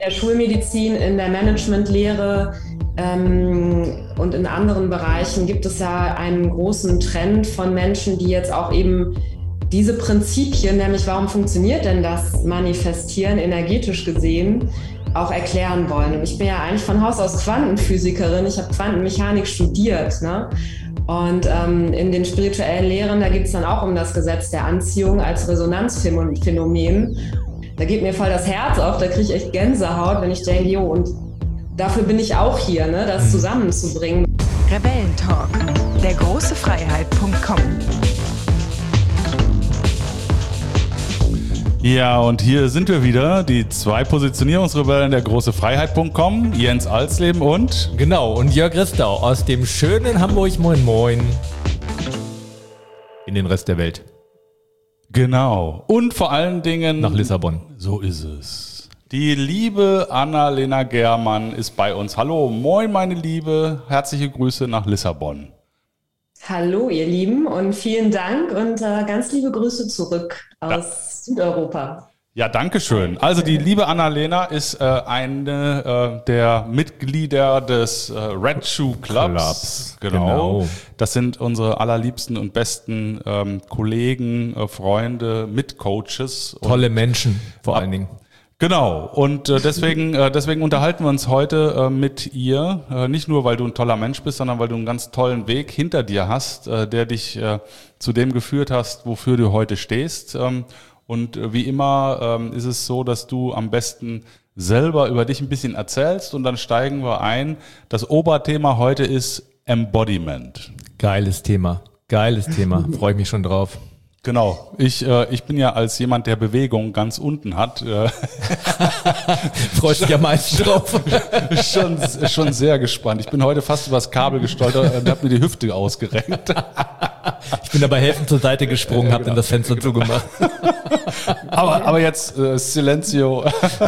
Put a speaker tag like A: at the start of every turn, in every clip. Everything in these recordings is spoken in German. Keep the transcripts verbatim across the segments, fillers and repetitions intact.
A: der Schulmedizin, in der Managementlehre ähm, und in anderen Bereichen gibt es ja einen großen Trend von Menschen, die jetzt auch eben diese Prinzipien, nämlich warum funktioniert denn das Manifestieren energetisch gesehen, auch erklären wollen. Und ich bin ja eigentlich von Haus aus Quantenphysikerin, ich habe Quantenmechanik studiert, ne? Und ähm, in den spirituellen Lehren, da geht es dann auch um das Gesetz der Anziehung als Resonanzphänomen. Da geht mir voll das Herz auf, da kriege ich echt Gänsehaut, wenn ich denke, jo, und dafür bin ich auch hier, ne, das zusammenzubringen.
B: Rebellentalk, der große Freiheit Punkt com.
C: Ja, und hier sind wir wieder, die zwei Positionierungsrebellen der große Freiheit Punkt com, Jens Alsleben und...
D: Genau, und Jörg Ristau aus dem schönen Hamburg, moin moin, in den Rest der Welt.
C: Genau, und vor allen Dingen...
D: Nach Lissabon.
C: So ist es. Die liebe Annalena Germann ist bei uns. Hallo, moin meine Liebe, herzliche Grüße nach Lissabon.
A: Hallo ihr Lieben und vielen Dank und äh, ganz liebe Grüße zurück aus
C: Da.
A: Südeuropa.
C: Ja, danke schön. Also die liebe Annalena ist äh, eine äh, der Mitglieder des äh, Red Shoe Clubs.
D: Clubs,
C: Genau.
D: genau.
C: Das sind unsere allerliebsten und besten ähm, Kollegen, äh, Freunde, Mitcoaches.
D: Tolle Menschen vor
C: Ab-
D: allen Dingen.
C: Genau, und äh, deswegen, äh, deswegen unterhalten wir uns heute äh, mit ihr, äh, nicht nur, weil du ein toller Mensch bist, sondern weil du einen ganz tollen Weg hinter dir hast, äh, der dich äh, zu dem geführt hast, wofür du heute stehst. Ähm, und äh, wie immer ähm, ist es so, dass du am besten selber über dich ein bisschen erzählst und dann steigen wir ein. Das Oberthema heute ist Embodiment.
D: Geiles Thema, geiles Thema, freue ich mich schon drauf.
C: Genau, ich, äh, ich bin ja als jemand, der Bewegung ganz unten hat, äh,
D: Freust dich ja meistens drauf.
C: schon, schon sehr gespannt. Ich bin heute fast übers Kabel gestolpert und habe mir die Hüfte ausgerenkt.
D: Ich bin dabei helfend zur Seite gesprungen, habe dann das Fenster zugemacht.
C: Aber, aber jetzt äh, Silenzio,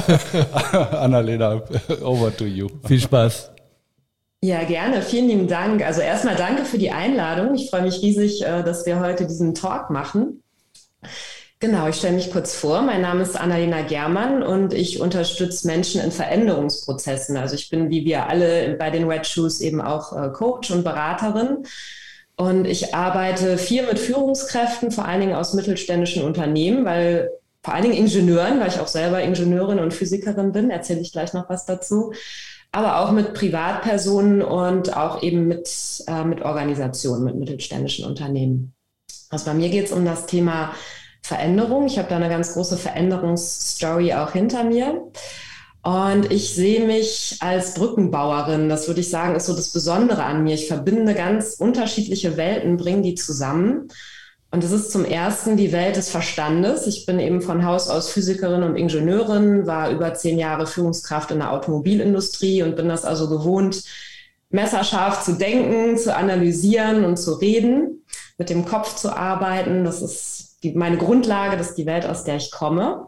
C: Annalena, over to you.
D: Viel Spaß.
A: Ja, gerne. Vielen lieben Dank. Also erstmal danke für die Einladung. Ich freue mich riesig, äh, dass wir heute diesen Talk machen. Genau, ich stelle mich kurz vor. Mein Name ist Annalena Germann und ich unterstütze Menschen in Veränderungsprozessen. Also ich bin, wie wir alle bei den Red Shoes, eben auch äh, Coach und Beraterin. Und ich arbeite viel mit Führungskräften, vor allen Dingen aus mittelständischen Unternehmen, weil vor allen Dingen Ingenieuren, weil ich auch selber Ingenieurin und Physikerin bin, erzähle ich gleich noch was dazu. Aber auch mit Privatpersonen und auch eben mit, äh, mit Organisationen, mit mittelständischen Unternehmen. Also bei mir geht es um das Thema Veränderung. Ich habe da eine ganz große Veränderungsstory auch hinter mir. Und ich sehe mich als Brückenbauerin. Das würde ich sagen, ist so das Besondere an mir. Ich verbinde ganz unterschiedliche Welten, bringe die zusammen. Und das ist zum ersten die Welt des Verstandes. Ich bin eben von Haus aus Physikerin und Ingenieurin, war über zehn Jahre Führungskraft in der Automobilindustrie und bin das also gewohnt, messerscharf zu denken, zu analysieren und zu reden, mit dem Kopf zu arbeiten. Das ist die, meine Grundlage, das ist die Welt, aus der ich komme.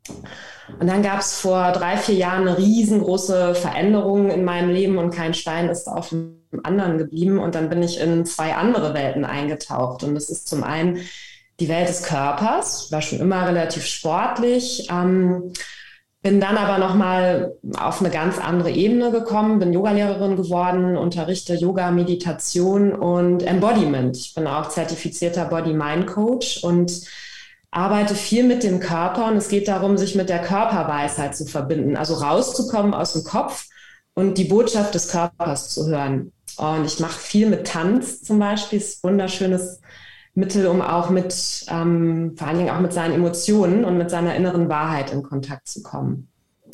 A: Und dann gab es vor drei, vier Jahren eine riesengroße Veränderung in meinem Leben und kein Stein ist auf dem anderen geblieben. Und dann bin ich in zwei andere Welten eingetaucht. Und das ist zum einen die Welt des Körpers. Ich war schon immer relativ sportlich, ähm, bin dann aber nochmal auf eine ganz andere Ebene gekommen, bin Yogalehrerin geworden, unterrichte Yoga, Meditation und Embodiment. Ich bin auch zertifizierter Body-Mind-Coach und arbeite viel mit dem Körper und es geht darum, sich mit der Körperweisheit zu verbinden, also rauszukommen aus dem Kopf und die Botschaft des Körpers zu hören. Und ich mache viel mit Tanz zum Beispiel, ist ein wunderschönes Mittel, um auch mit, ähm, vor allen Dingen auch mit seinen Emotionen und mit seiner inneren Wahrheit in Kontakt zu kommen.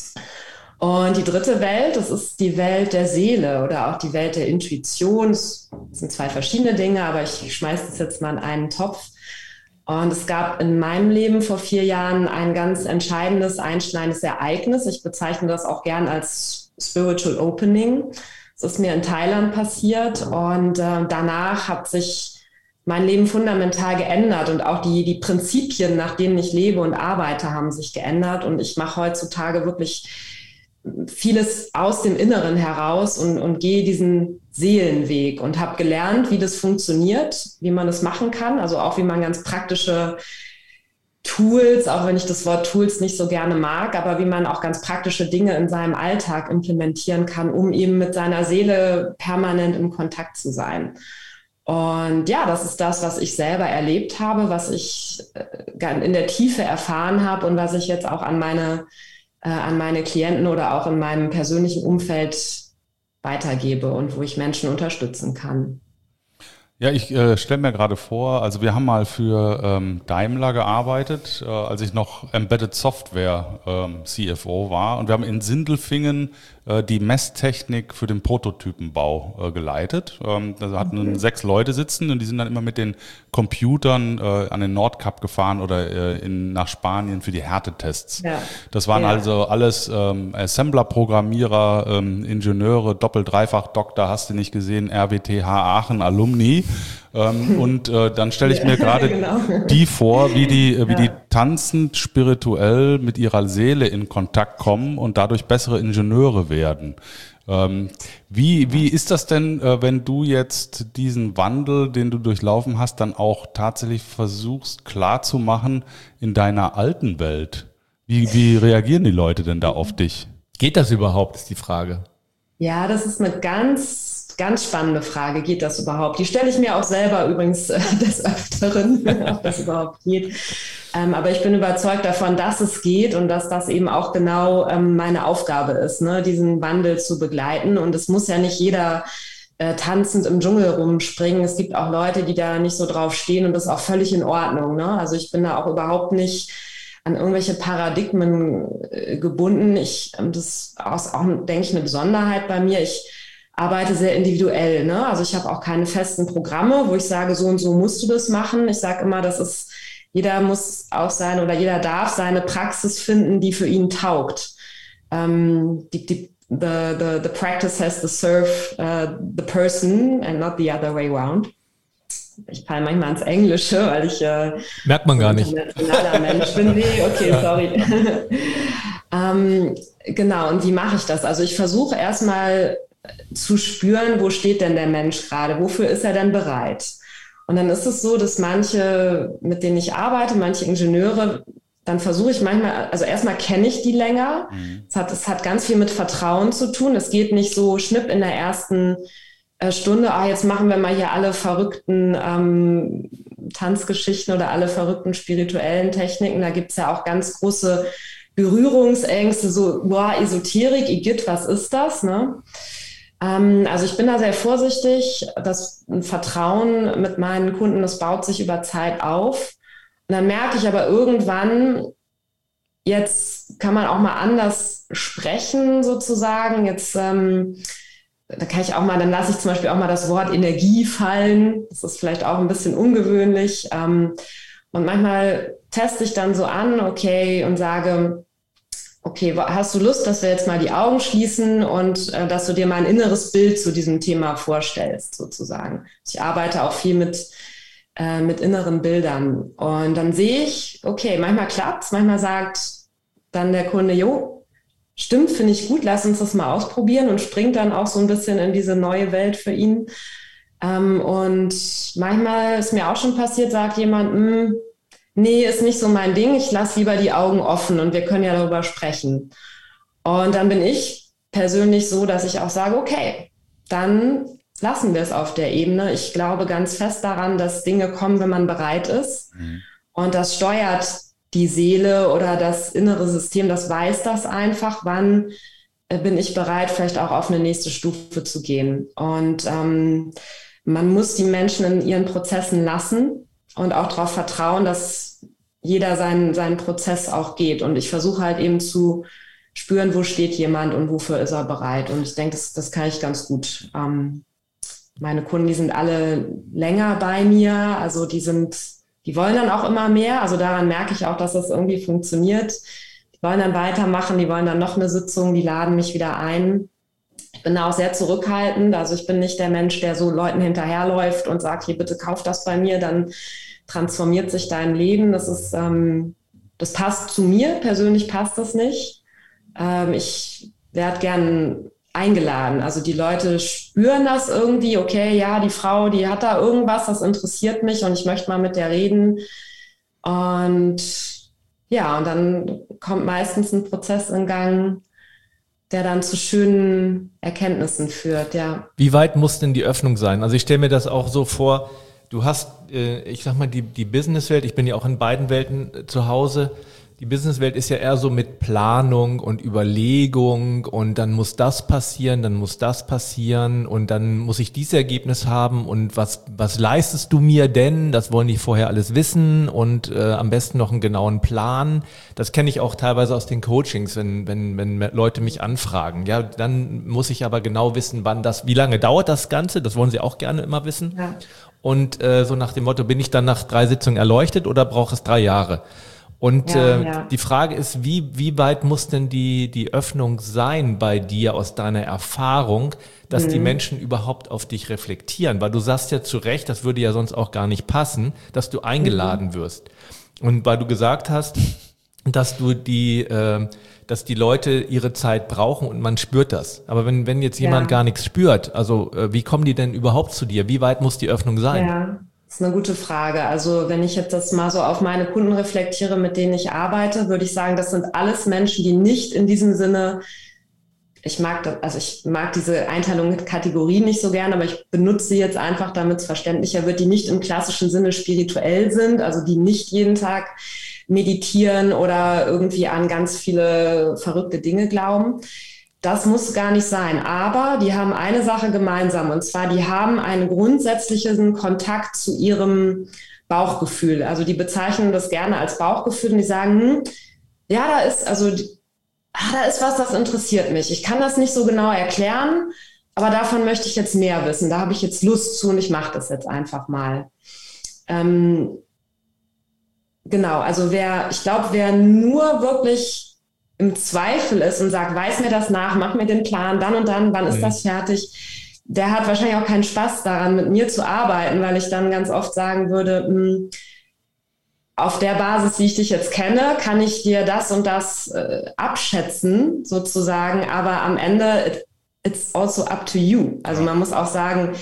A: Und die dritte Welt, das ist die Welt der Seele oder auch die Welt der Intuition. Das sind zwei verschiedene Dinge, aber ich schmeiße das jetzt mal in einen Topf. Und es gab in meinem Leben vor vier Jahren ein ganz entscheidendes, einschneidendes Ereignis. Ich bezeichne das auch gern als Spiritual Opening. Es ist mir in Thailand passiert und äh, danach hat sich mein Leben fundamental geändert und auch die, die Prinzipien, nach denen ich lebe und arbeite, haben sich geändert. Und ich mache heutzutage wirklich vieles aus dem Inneren heraus und, und gehe diesen Seelenweg und habe gelernt, wie das funktioniert, wie man das machen kann, also auch wie man ganz praktische Tools, auch wenn ich das Wort Tools nicht so gerne mag, aber wie man auch ganz praktische Dinge in seinem Alltag implementieren kann, um eben mit seiner Seele permanent im Kontakt zu sein. Und ja, das ist das, was ich selber erlebt habe, was ich in der Tiefe erfahren habe und was ich jetzt auch an meine, äh, an meine Klienten oder auch in meinem persönlichen Umfeld weitergebe und wo ich Menschen unterstützen kann.
C: Ja, ich äh, stelle mir gerade vor, also wir haben mal für ähm, Daimler gearbeitet, äh, als ich noch Embedded Software ähm, C F O war, und wir haben in Sindelfingen äh, die Messtechnik für den Prototypenbau äh, geleitet. Ähm, da hatten mhm. sechs Leute sitzen und die sind dann immer mit den Computern äh, an den Nordkap gefahren oder äh, in, nach Spanien für die Härtetests. Ja. Das waren ja. also alles ähm, Assembler-Programmierer, ähm, Ingenieure, Doppel-, Dreifach-Doktor, hast du nicht gesehen, R W T H Aachen, Alumni. Ähm, und äh, dann stelle ich mir gerade genau. die vor, wie die, wie ja. die tanzend spirituell mit ihrer Seele in Kontakt kommen und dadurch bessere Ingenieure werden. Ähm, wie, wie ist das denn, äh, wenn du jetzt diesen Wandel, den du durchlaufen hast, dann auch tatsächlich versuchst klarzumachen in deiner alten Welt? Wie, wie reagieren die Leute denn da auf dich?
D: Geht das überhaupt, ist die Frage.
A: Ja, das ist eine ganz Ganz spannende Frage, geht das überhaupt? Die stelle ich mir auch selber übrigens äh, des Öfteren, ob das überhaupt geht. Ähm, aber ich bin überzeugt davon, dass es geht und dass das eben auch genau ähm, meine Aufgabe ist, ne, diesen Wandel zu begleiten. Und es muss ja nicht jeder äh, tanzend im Dschungel rumspringen. Es gibt auch Leute, die da nicht so drauf stehen, und das ist auch völlig in Ordnung. Ne? Also ich bin da auch überhaupt nicht an irgendwelche Paradigmen äh, gebunden. Ich, das ist auch, denke ich, eine Besonderheit bei mir. Ich arbeite sehr individuell, ne? Also ich habe auch keine festen Programme, wo ich sage, so und so musst du das machen. Ich sage immer, das ist, jeder muss auch sein oder jeder darf seine Praxis finden, die für ihn taugt. Um, die, die, the, the, the practice has to serve uh, the person and not the other way around. Ich falle manchmal ins Englische, weil ich äh,
D: merkt man gar nicht.
A: Internationaler Mensch bin. Nee, okay, sorry. um, genau, und wie mache ich das? Also ich versuche erstmal zu spüren, wo steht denn der Mensch gerade, wofür ist er denn bereit? Und dann ist es so, dass manche, mit denen ich arbeite, manche Ingenieure, dann versuche ich manchmal, also erstmal kenne ich die länger. Mhm. Es hat, es hat ganz viel mit Vertrauen zu tun. Es geht nicht so schnipp in der ersten äh, Stunde, ah, jetzt machen wir mal hier alle verrückten ähm, Tanzgeschichten oder alle verrückten spirituellen Techniken. Da gibt es ja auch ganz große Berührungsängste, so, boah, Esoterik, Igitt, was ist das, ne? Also ich bin da sehr vorsichtig. Das Vertrauen mit meinen Kunden, das baut sich über Zeit auf. Und dann merke ich aber irgendwann, jetzt kann man auch mal anders sprechen sozusagen. Jetzt, ähm, da kann ich auch mal, dann lasse ich zum Beispiel auch mal das Wort Energie fallen. Das ist vielleicht auch ein bisschen ungewöhnlich. Ähm, und manchmal teste ich dann so an, okay, und sage, okay, hast du Lust, dass wir jetzt mal die Augen schließen und äh, dass du dir mal ein inneres Bild zu diesem Thema vorstellst, sozusagen. Ich arbeite auch viel mit, äh, mit inneren Bildern. Und dann sehe ich, okay, manchmal klappt's, manchmal sagt dann der Kunde, jo, stimmt, finde ich gut, lass uns das mal ausprobieren, und springt dann auch so ein bisschen in diese neue Welt für ihn. Ähm, und manchmal ist mir auch schon passiert, sagt jemand, mh, nee, ist nicht so mein Ding, ich lasse lieber die Augen offen und wir können ja darüber sprechen. Und dann bin ich persönlich so, dass ich auch sage, okay, dann lassen wir es auf der Ebene. Ich glaube ganz fest daran, dass Dinge kommen, wenn man bereit ist. Mhm. Und das steuert die Seele oder das innere System, das weiß das einfach, wann äh, bin ich bereit, vielleicht auch auf eine nächste Stufe zu gehen. Und ähm, man muss die Menschen in ihren Prozessen lassen und auch darauf vertrauen, dass jeder seinen, seinen Prozess auch geht. Und ich versuche halt eben zu spüren, wo steht jemand und wofür ist er bereit. Und ich denke, das, das kann ich ganz gut. Ähm, meine Kunden, die sind alle länger bei mir. Also die sind, die wollen dann auch immer mehr. Also daran merke ich auch, dass das irgendwie funktioniert. Die wollen dann weitermachen, die wollen dann noch eine Sitzung, die laden mich wieder ein. Ich bin da auch sehr zurückhaltend. Also ich bin nicht der Mensch, der so Leuten hinterherläuft und sagt, hier, bitte kauf das bei mir, dann transformiert sich dein Leben. Das ist, ähm, das passt zu mir. Persönlich passt das nicht. Ähm, ich werde gern eingeladen. Also die Leute spüren das irgendwie. Okay, ja, die Frau, die hat da irgendwas, das interessiert mich und ich möchte mal mit der reden. Und ja, und dann kommt meistens ein Prozess in Gang, der dann zu schönen Erkenntnissen führt, ja.
D: Wie weit muss denn die Öffnung sein? Also ich stelle mir das auch so vor, du hast, äh, ich sag mal, die, die Businesswelt, ich bin ja auch in beiden Welten äh, zu Hause. Die Businesswelt ist ja eher so mit Planung und Überlegung und dann muss das passieren, dann muss das passieren und dann muss ich dieses Ergebnis haben und was was leistest du mir denn? Das wollen die vorher alles wissen und äh, am besten noch einen genauen Plan. Das kenne ich auch teilweise aus den Coachings, wenn wenn wenn Leute mich anfragen. Ja, dann muss ich aber genau wissen, wann das, wie lange dauert das Ganze? Das wollen sie auch gerne immer wissen. Ja. Und äh, so nach dem Motto, bin ich dann nach drei Sitzungen erleuchtet oder braucht es drei Jahre? Und ja, äh, ja. die Frage ist, wie wie weit muss denn die die Öffnung sein bei dir aus deiner Erfahrung, dass mhm. die Menschen überhaupt auf dich reflektieren? Weil du sagst ja zu Recht, das würde ja sonst auch gar nicht passen, dass du eingeladen mhm. wirst. Und weil du gesagt hast, dass du die äh, dass die Leute ihre Zeit brauchen und man spürt das. Aber wenn wenn jetzt jemand ja. gar nichts spürt, also äh, wie kommen die denn überhaupt zu dir? Wie weit muss die Öffnung sein?
A: Ja. Das ist eine gute Frage. Also wenn ich jetzt das mal so auf meine Kunden reflektiere, mit denen ich arbeite, würde ich sagen, das sind alles Menschen, die nicht in diesem Sinne, ich mag das, also ich mag diese Einteilung mit Kategorien nicht so gern, aber ich benutze sie jetzt einfach, damit es verständlicher wird, die nicht im klassischen Sinne spirituell sind, also die nicht jeden Tag meditieren oder irgendwie an ganz viele verrückte Dinge glauben. Das muss gar nicht sein, aber die haben eine Sache gemeinsam und zwar, die haben einen grundsätzlichen Kontakt zu ihrem Bauchgefühl. Also die bezeichnen das gerne als Bauchgefühl und die sagen, hm, ja, da ist, also, ah, da ist was, das interessiert mich. Ich kann das nicht so genau erklären, aber davon möchte ich jetzt mehr wissen. Da habe ich jetzt Lust zu und ich mache das jetzt einfach mal. Ähm, genau, also wer, ich glaube, wer nur wirklich im Zweifel ist und sagt, weiß mir das nach, mach mir den Plan, dann und dann, wann ist mhm. das fertig, der hat wahrscheinlich auch keinen Spaß daran, mit mir zu arbeiten, weil ich dann ganz oft sagen würde, mh, auf der Basis, wie ich dich jetzt kenne, kann ich dir das und das äh, abschätzen, sozusagen, aber am Ende, it, it's also up to you. Also man muss auch sagen,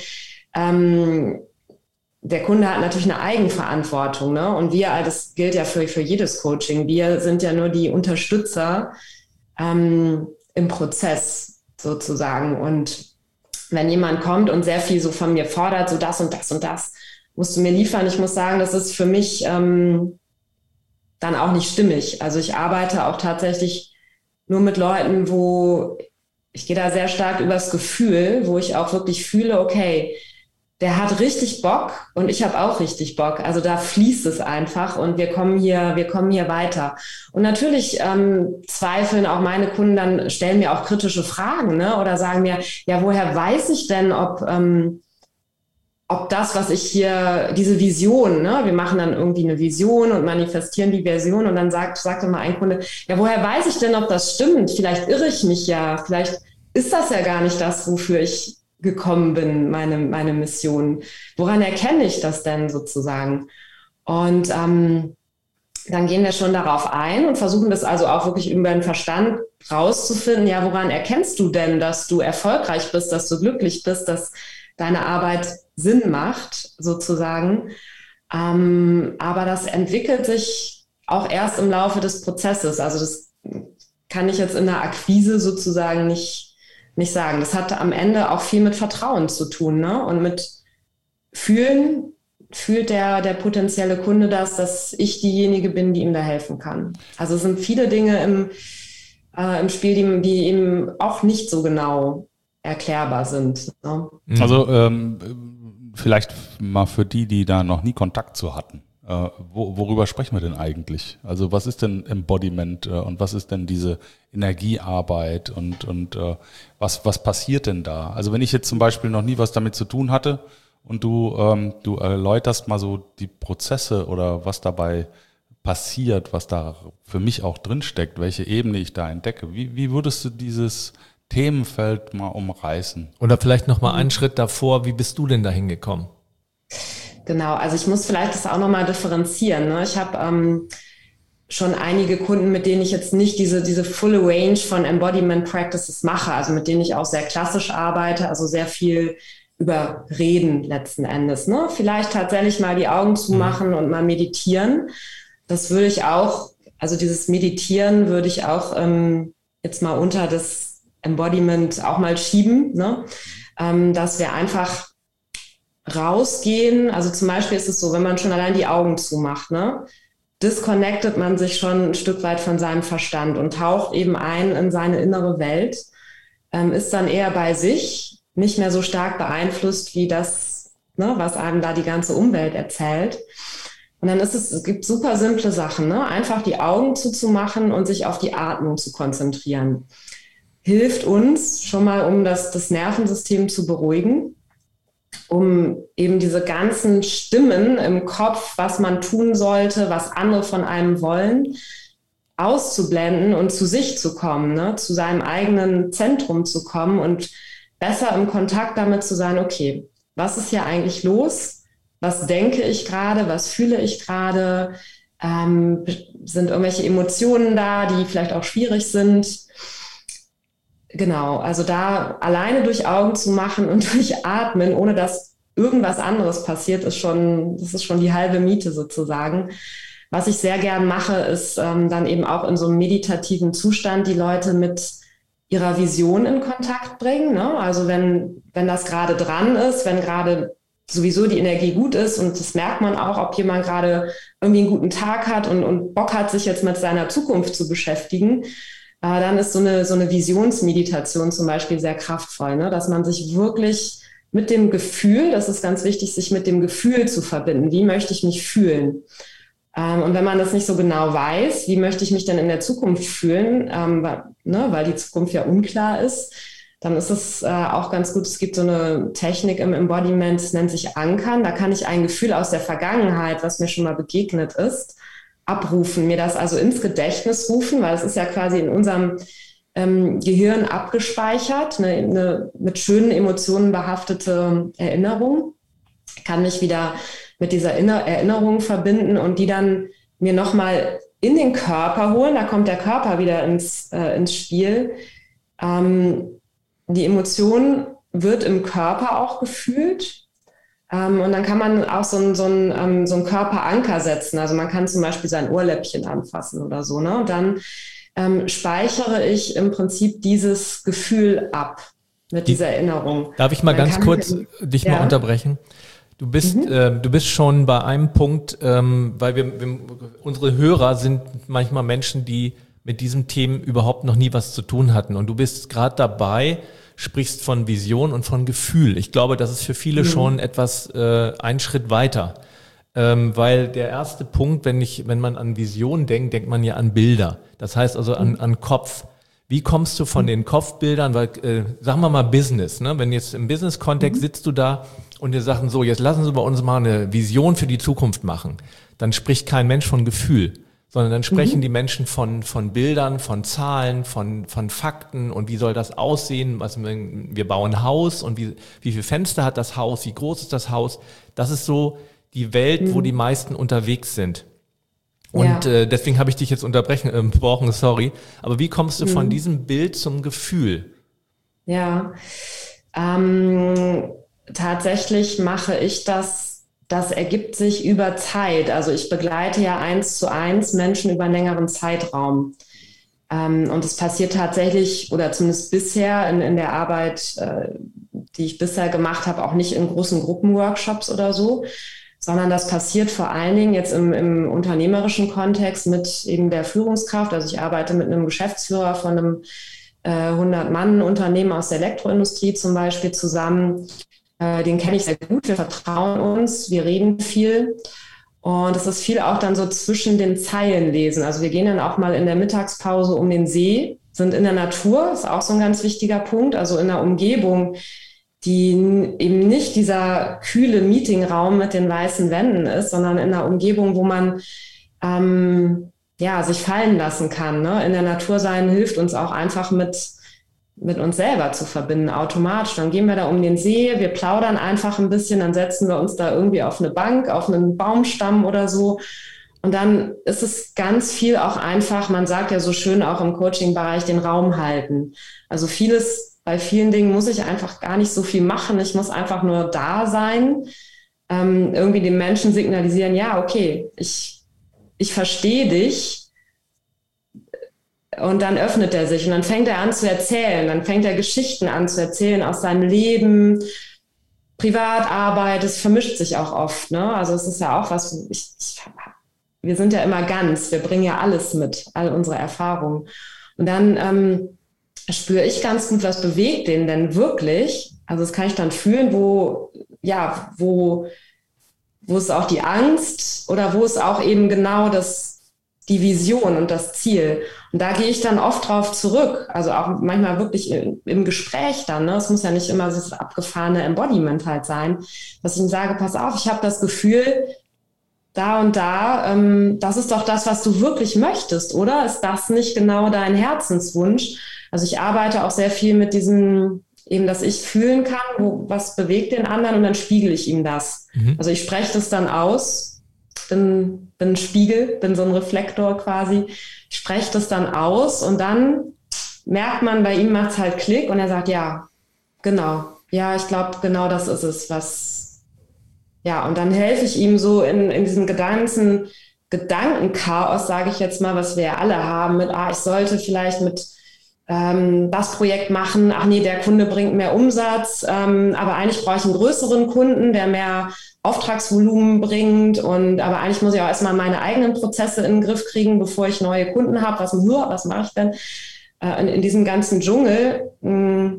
A: ähm, der Kunde hat natürlich eine Eigenverantwortung, ne? Und wir, das gilt ja für, für jedes Coaching, wir sind ja nur die Unterstützer ähm, im Prozess sozusagen. Und wenn jemand kommt und sehr viel so von mir fordert, so das und das und das, musst du mir liefern. Ich muss sagen, das ist für mich ähm, dann auch nicht stimmig. Also ich arbeite auch tatsächlich nur mit Leuten, wo ich gehe da sehr stark übers Gefühl, wo ich auch wirklich fühle, okay, der hat richtig Bock und ich habe auch richtig Bock. Also da fließt es einfach und wir kommen hier, wir kommen hier weiter. Und natürlich ähm, zweifeln auch meine Kunden dann, stellen mir auch kritische Fragen, ne? Oder sagen mir, ja, woher weiß ich denn, ob ähm, ob das, was ich hier, diese Vision, ne? Wir machen dann irgendwie eine Vision und manifestieren die Version und dann sagt, sagt immer ein Kunde, ja, woher weiß ich denn, ob das stimmt? Vielleicht irre ich mich ja, vielleicht ist das ja gar nicht das, wofür ich gekommen bin, meine, meine Mission. Woran erkenne ich das denn sozusagen? Und ähm, dann gehen wir schon darauf ein und versuchen das also auch wirklich über den Verstand rauszufinden, ja, woran erkennst du denn, dass du erfolgreich bist, dass du glücklich bist, dass deine Arbeit Sinn macht, sozusagen. Ähm, aber das entwickelt sich auch erst im Laufe des Prozesses. Also das kann ich jetzt in der Akquise sozusagen nicht nicht sagen. Das hat am Ende auch viel mit Vertrauen zu tun, ne? Und mit Fühlen, fühlt der, der potenzielle Kunde das, dass ich diejenige bin, die ihm da helfen kann. Also es sind viele Dinge im, äh, im Spiel, die, die eben auch nicht so genau erklärbar sind. Ne?
C: Also ähm, vielleicht mal für die, die da noch nie Kontakt zu hatten. Äh, wo, worüber sprechen wir denn eigentlich? Also was ist denn Embodiment äh, und was ist denn diese Energiearbeit und, und äh, was, was passiert denn da? Also wenn ich jetzt zum Beispiel noch nie was damit zu tun hatte und du, ähm, du erläuterst mal so die Prozesse oder was dabei passiert, was da für mich auch drinsteckt, welche Ebene ich da entdecke, wie, wie würdest du dieses Themenfeld mal umreißen?
D: Oder vielleicht noch mal einen Schritt davor, wie bist du denn da hingekommen?
A: Genau, also ich muss vielleicht das auch nochmal differenzieren. Ne? Ich habe ähm, schon einige Kunden, mit denen ich jetzt nicht diese, diese fulle Range von Embodiment Practices mache, also mit denen ich auch sehr klassisch arbeite, also sehr viel über Reden letzten Endes. Ne? Vielleicht tatsächlich mal die Augen zumachen mhm. und mal meditieren. Das würde ich auch Also dieses Meditieren würde ich auch ähm, jetzt mal unter das Embodiment auch mal schieben, ne? ähm, dass wir einfach rausgehen. Also zum Beispiel ist es so, wenn man schon allein die Augen zumacht, ne? disconnectet man sich schon ein Stück weit von seinem Verstand und taucht eben ein in seine innere Welt, ähm, ist dann eher bei sich, nicht mehr so stark beeinflusst wie das, ne, was einem da die ganze Umwelt erzählt. Und dann ist es, es gibt super simple Sachen, ne? Einfach die Augen zuzumachen und sich auf die Atmung zu konzentrieren. Hilft uns schon mal, um das, das Nervensystem zu beruhigen, um eben diese ganzen Stimmen im Kopf, was man tun sollte, was andere von einem wollen, auszublenden und zu sich zu kommen, ne? Zu seinem eigenen Zentrum zu kommen und besser im Kontakt damit zu sein, okay, was ist hier eigentlich los? Was denke ich gerade? Was fühle ich gerade? Ähm, sind irgendwelche Emotionen da, die vielleicht auch schwierig sind? Genau, also da alleine durch Augen zu machen und durch Atmen, ohne dass irgendwas anderes passiert, ist schon, das ist schon die halbe Miete sozusagen. Was ich sehr gern mache, ist ähm, dann eben auch in so einem meditativen Zustand die Leute mit ihrer Vision in Kontakt bringen, ne? Also wenn, wenn das gerade dran ist, wenn gerade sowieso die Energie gut ist und das merkt man auch, ob jemand gerade irgendwie einen guten Tag hat und, und Bock hat, sich jetzt mit seiner Zukunft zu beschäftigen, äh, dann ist so eine, so eine Visionsmeditation zum Beispiel sehr kraftvoll, ne? Dass man sich wirklich mit dem Gefühl, das ist ganz wichtig, sich mit dem Gefühl zu verbinden. Wie möchte ich mich fühlen? Ähm, und wenn man das nicht so genau weiß, wie möchte ich mich denn in der Zukunft fühlen, ähm, weil, ne, weil die Zukunft ja unklar ist, dann ist es äh, auch ganz gut, es gibt so eine Technik im Embodiment, es nennt sich Ankern. Da kann ich ein Gefühl aus der Vergangenheit, was mir schon mal begegnet ist, abrufen, mir das also ins Gedächtnis rufen, weil es ist ja quasi in unserem ähm, Gehirn abgespeichert, eine, eine mit schönen Emotionen behaftete Erinnerung. Ich kann mich wieder mit dieser Erinnerung verbinden und die dann mir nochmal in den Körper holen. Da kommt der Körper wieder ins, äh, ins Spiel. Ähm, Die Emotion wird im Körper auch gefühlt. Ähm, und dann kann man auch so einen so einen, ähm, so einen Körperanker setzen. Also man kann zum Beispiel sein Ohrläppchen anfassen oder so, ne? Und dann ähm, speichere ich im Prinzip dieses Gefühl ab mit
D: Die,
A: dieser Erinnerung.
D: Darf ich mal ganz kurz ich, dich ja. mal unterbrechen? Du bist, mhm. äh, du bist schon bei einem Punkt, ähm, weil wir, wir, unsere Hörer sind manchmal Menschen, die mit diesen Themen überhaupt noch nie was zu tun hatten. Und du bist gerade dabei, sprichst von Vision und von Gefühl. Ich glaube, das ist für viele mhm. schon etwas äh, ein Schritt weiter. Ähm, weil der erste Punkt, wenn ich, wenn man an Vision denkt, denkt man ja an Bilder. Das heißt also an, an Kopf. Wie kommst du von den Kopfbildern, weil, äh, sagen wir mal Business, ne? Wenn jetzt im Business-Kontext mhm. sitzt du da und dir sagen, so, jetzt lassen Sie bei uns mal eine Vision für die Zukunft machen. Dann spricht kein Mensch von Gefühl, sondern dann sprechen mhm. die Menschen von, von Bildern, von Zahlen, von, von Fakten und wie soll das aussehen, was, wir bauen ein Haus und wie, wie viele Fenster hat das Haus, wie groß ist das Haus. Das ist so die Welt, mhm. wo die meisten unterwegs sind. Und ja. äh, deswegen habe ich dich jetzt unterbrechen, äh, brauchen, sorry. Aber wie kommst du mhm. von diesem Bild zum Gefühl?
A: Ja, ähm, tatsächlich mache ich das, das ergibt sich über Zeit. Also ich begleite ja eins zu eins Menschen über einen längeren Zeitraum. Ähm, und es passiert tatsächlich, oder zumindest bisher in, in der Arbeit, äh, die ich bisher gemacht habe, auch nicht in großen Gruppenworkshops oder so, sondern das passiert vor allen Dingen jetzt im, im unternehmerischen Kontext mit eben der Führungskraft. Also ich arbeite mit einem Geschäftsführer von einem äh, hundert-Mann-Unternehmen aus der Elektroindustrie zum Beispiel zusammen. Äh, den kenne ich sehr gut, wir vertrauen uns, wir reden viel. Und es ist viel auch dann so zwischen den Zeilen lesen. Also wir gehen dann auch mal in der Mittagspause um den See, sind in der Natur, ist auch so ein ganz wichtiger Punkt, also in einer Umgebung, die eben nicht dieser kühle Meetingraum mit den weißen Wänden ist, sondern in einer Umgebung, wo man ähm, ja, sich fallen lassen kann. Ne? In der Natur sein hilft uns auch einfach mit, mit uns selber zu verbinden, automatisch. Dann gehen wir da um den See, wir plaudern einfach ein bisschen, dann setzen wir uns da irgendwie auf eine Bank, auf einen Baumstamm oder so. Und dann ist es ganz viel auch einfach, man sagt ja so schön auch im Coaching-Bereich, den Raum halten. Also vieles Bei vielen Dingen muss ich einfach gar nicht so viel machen. Ich muss einfach nur da sein, ähm, irgendwie den Menschen signalisieren, ja, okay, ich, ich verstehe dich Und dann öffnet er sich und dann fängt er an zu erzählen, dann fängt er Geschichten an zu erzählen aus seinem Leben, Privatarbeit, es vermischt sich auch oft, ne? Also es ist ja auch was, ich, ich, wir sind ja immer ganz, wir bringen ja alles mit, all unsere Erfahrungen. Und dann ähm, spüre ich ganz gut, was bewegt den denn wirklich. Also das kann ich dann fühlen, wo, ja, wo, wo es auch die Angst oder wo es auch eben genau das, die Vision und das Ziel. Und da gehe ich dann oft drauf zurück. Also auch manchmal wirklich im, im Gespräch dann. Ne? Es muss ja nicht immer das abgefahrene Embodiment halt sein, dass ich ihm sage, pass auf, ich habe das Gefühl, da und da, ähm, das ist doch das, was du wirklich möchtest, oder? Ist das nicht genau dein Herzenswunsch? Also ich arbeite auch sehr viel mit diesem, eben, dass ich fühlen kann, wo, was bewegt den anderen und dann spiegel ich ihm das. Mhm. Also ich spreche das dann aus, bin, bin ein Spiegel, bin so ein Reflektor quasi, ich spreche das dann aus und dann merkt man, bei ihm macht es halt Klick und er sagt, ja, genau, ja, ich glaube, genau das ist es, was, ja, und dann helfe ich ihm so in, in diesem ganzen Gedankenchaos, sage ich jetzt mal, was wir ja alle haben, mit, ah, ich sollte vielleicht mit ähm, das Projekt machen, ach nee, der Kunde bringt mehr Umsatz, ähm, aber eigentlich brauche ich einen größeren Kunden, der mehr Auftragsvolumen bringt und aber eigentlich muss ich auch erstmal meine eigenen Prozesse in den Griff kriegen, bevor ich neue Kunden habe. Was, was mache ich denn? Äh, in, in diesem ganzen Dschungel mh,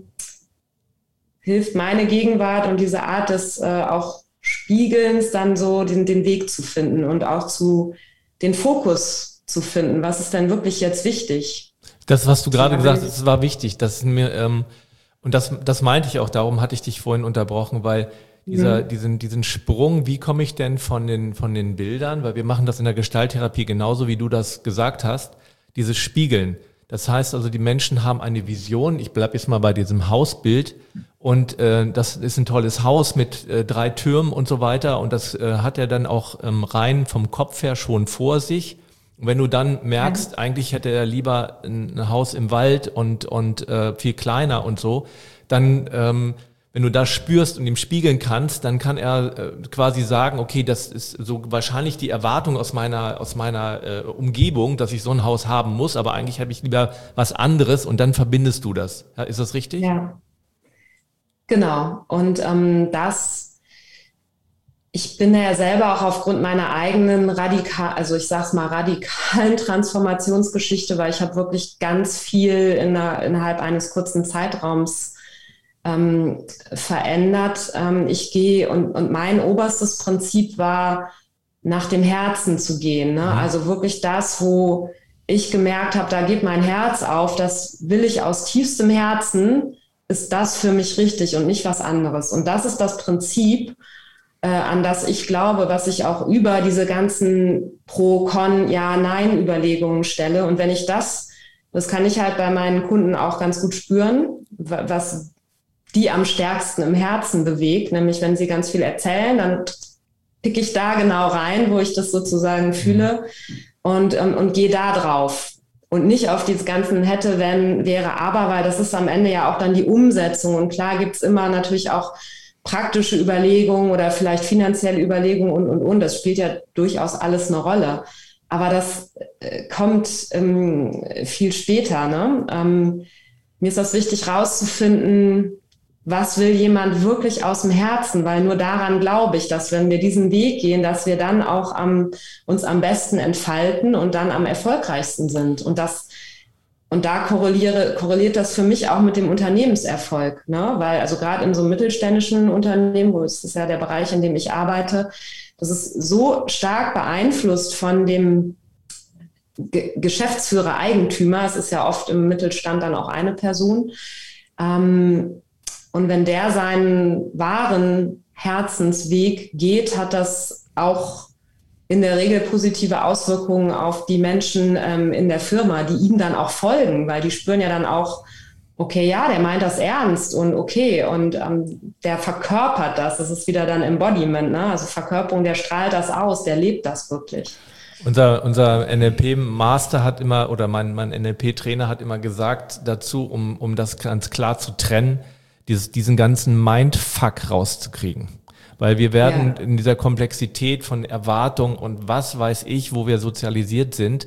A: hilft meine Gegenwart und diese Art des äh, auch Spiegelns dann so den, den Weg zu finden und auch zu den Fokus zu finden. Was ist denn wirklich jetzt wichtig?
D: Das, was du gerade gesagt hast, war wichtig. Das mir ähm, und das, das meinte ich auch. Darum hatte ich dich vorhin unterbrochen, weil Dieser, mhm. diesen, diesen Sprung, wie komme ich denn von den, von den Bildern, weil wir machen das in der Gestalttherapie genauso, wie du das gesagt hast, dieses Spiegeln. Das heißt also, die Menschen haben eine Vision, ich bleibe jetzt mal bei diesem Hausbild und äh, das ist ein tolles Haus mit äh, drei Türmen und so weiter und das äh, hat er dann auch ähm, rein vom Kopf her schon vor sich. Und wenn du dann merkst, mhm. eigentlich hätte er lieber ein, ein Haus im Wald und, und äh, viel kleiner und so, dann ähm, wenn du das spürst und ihm spiegeln kannst, dann kann er äh, quasi sagen, okay, das ist so wahrscheinlich die Erwartung aus meiner aus meiner äh, Umgebung, dass ich so ein Haus haben muss, aber eigentlich habe ich lieber was anderes und dann verbindest du das. Ja, ist das richtig?
A: Ja, genau. Und ähm, das, ich bin ja selber auch aufgrund meiner eigenen radikal, also ich sag's mal radikalen Transformationsgeschichte, weil ich habe wirklich ganz viel in der, innerhalb eines kurzen Zeitraums Ähm, verändert. Ähm, ich gehe und, und mein oberstes Prinzip war, nach dem Herzen zu gehen. Ne? Also wirklich das, wo ich gemerkt habe, da geht mein Herz auf, das will ich aus tiefstem Herzen, ist das für mich richtig und nicht was anderes. Und das ist das Prinzip, äh, an das ich glaube, was ich auch über diese ganzen Pro, Con, Ja, Nein-Überlegungen stelle. Und wenn ich das, das kann ich halt bei meinen Kunden auch ganz gut spüren, was die am stärksten im Herzen bewegt, nämlich wenn sie ganz viel erzählen, dann pick ich da genau rein, wo ich das sozusagen fühle und, und, und gehe da drauf und nicht auf diese ganzen hätte, wenn, wäre, aber, weil das ist am Ende ja auch dann die Umsetzung und klar gibt's immer natürlich auch praktische Überlegungen oder vielleicht finanzielle Überlegungen und, und, und, das spielt ja durchaus alles eine Rolle, aber das äh, kommt ähm, viel später, ne? Ähm, mir ist das wichtig rauszufinden, was will jemand wirklich aus dem Herzen? Weil nur daran glaube ich, dass wenn wir diesen Weg gehen, dass wir dann auch am, uns am besten entfalten und dann am erfolgreichsten sind. Und das, und da korreliere, korreliert das für mich auch mit dem Unternehmenserfolg, ne? Weil also gerade in so mittelständischen Unternehmen, wo es ist ja der Bereich, in dem ich arbeite, das ist so stark beeinflusst von dem Ge- Geschäftsführer, Eigentümer. Es ist ja oft im Mittelstand dann auch eine Person. Ähm, Und wenn der seinen wahren Herzensweg geht, hat das auch in der Regel positive Auswirkungen auf die Menschen ähm, in der Firma, die ihm dann auch folgen, weil die spüren ja dann auch, okay, ja, der meint das ernst und okay, und ähm, der verkörpert das. Das ist wieder dann Embodiment, ne? Also Verkörperung, der strahlt das aus, der lebt das wirklich.
D: Unser, unser N L P-Master hat immer, oder mein, mein N L P-Trainer hat immer gesagt dazu, um, um das ganz klar zu trennen, Dieses, diesen ganzen Mindfuck rauszukriegen. Weil wir werden ja. in dieser Komplexität von Erwartung und was weiß ich, wo wir sozialisiert sind,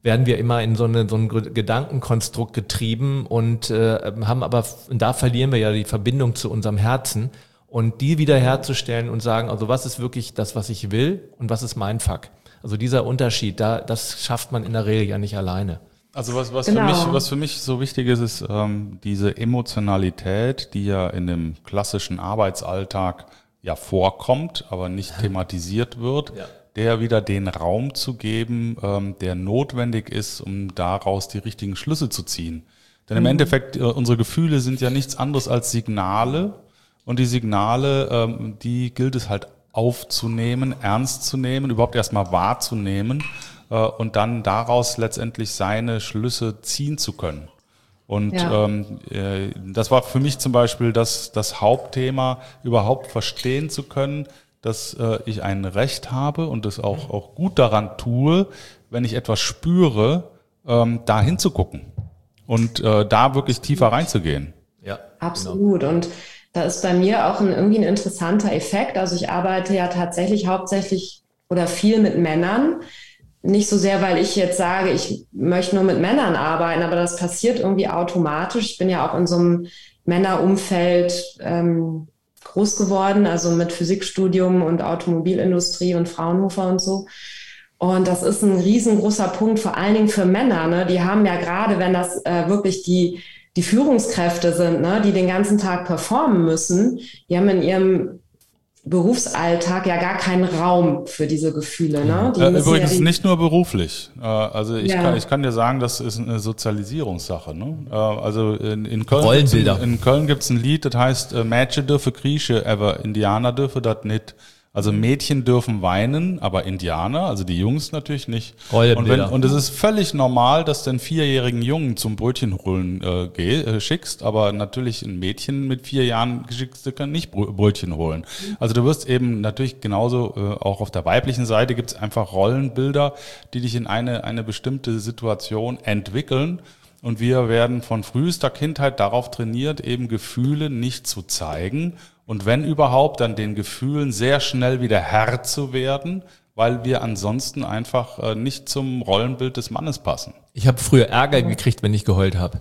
D: werden wir immer in so, eine, so ein Gedankenkonstrukt getrieben und äh, haben aber, da verlieren wir ja die Verbindung zu unserem Herzen und die wiederherzustellen und sagen, also was ist wirklich das, was ich will und was ist mein Fuck? Also dieser Unterschied, da, das schafft man in der Regel ja nicht alleine.
C: Also was, was,
A: genau.
C: für mich, was für mich so wichtig ist, ist ähm, diese Emotionalität, die ja in dem klassischen Arbeitsalltag ja vorkommt, aber nicht thematisiert wird, ja. der wieder den Raum zu geben, ähm, der notwendig ist, um daraus die richtigen Schlüsse zu ziehen. Denn im mhm. Endeffekt, äh, unsere Gefühle sind ja nichts anderes als Signale und die Signale, ähm, die gilt es halt aufzunehmen, ernst zu nehmen, überhaupt erstmal wahrzunehmen äh, und dann daraus letztendlich seine Schlüsse ziehen zu können. Und ja. ähm, äh, das war für mich zum Beispiel das, das Hauptthema, überhaupt verstehen zu können, dass äh, ich ein Recht habe und es auch, auch gut daran tue, wenn ich etwas spüre, ähm, da hinzugucken und äh, da wirklich tiefer reinzugehen.
A: Ja, absolut. Genau. Und da ist bei mir auch ein, irgendwie ein interessanter Effekt. Also ich arbeite ja tatsächlich hauptsächlich oder viel mit Männern. Nicht so sehr, weil ich jetzt sage, ich möchte nur mit Männern arbeiten, aber das passiert irgendwie automatisch. Ich bin ja auch in so einem Männerumfeld ähm, groß geworden, also mit Physikstudium und Automobilindustrie und Fraunhofer und so. Und das ist ein riesengroßer Punkt, vor allen Dingen für Männer. Ne? Die haben ja gerade, wenn das äh, wirklich die, die Führungskräfte sind, ne? Die den ganzen Tag performen müssen, die haben in ihrem Berufsalltag ja gar keinen Raum für diese Gefühle. Ne? Die
C: äh, übrigens
A: ja die
C: nicht nur beruflich. Äh, also ich,
A: ja.
C: kann, ich kann dir sagen, das ist eine Sozialisierungssache. Ne? Äh, also in, in Köln
D: Rollenbilder.
C: Gibt's ein, in Köln gibt's ein Lied, das heißt äh, Mädchen dürfe Grieche, aber Indianer dürfe das nicht. Also Mädchen dürfen weinen, aber Indianer, also die Jungs natürlich nicht. Und, wenn, und es ist völlig normal, dass du einen vierjährigen Jungen zum Brötchen holen äh, geh, äh, schickst, aber natürlich ein Mädchen mit vier Jahren geschickst, du kann nicht Brötchen holen. Also du wirst eben natürlich genauso, äh, auch auf der weiblichen Seite gibt es einfach Rollenbilder, die dich in eine, eine bestimmte Situation entwickeln. Und wir werden von frühester Kindheit darauf trainiert, eben Gefühle nicht zu zeigen. Und wenn überhaupt, dann den Gefühlen sehr schnell wieder Herr zu werden, weil wir ansonsten einfach äh, nicht zum Rollenbild des Mannes passen.
D: Ich habe früher Ärger gekriegt, wenn ich geheult habe.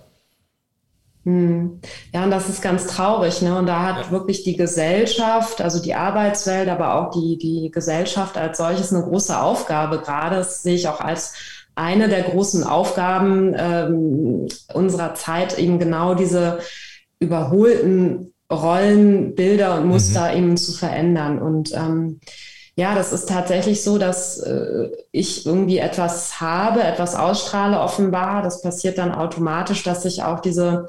A: Hm. Ja, und das ist ganz traurig, ne? Und da hat ja. wirklich die Gesellschaft, also die Arbeitswelt, aber auch die, die Gesellschaft als solches eine große Aufgabe. Gerade das sehe ich auch als eine der großen Aufgaben ähm, unserer Zeit, eben genau diese überholten Rollenbilder und Muster mhm. eben zu verändern. Und ähm, ja, das ist tatsächlich so, dass äh, ich irgendwie etwas habe, etwas ausstrahle offenbar. Das passiert dann automatisch, dass sich auch diese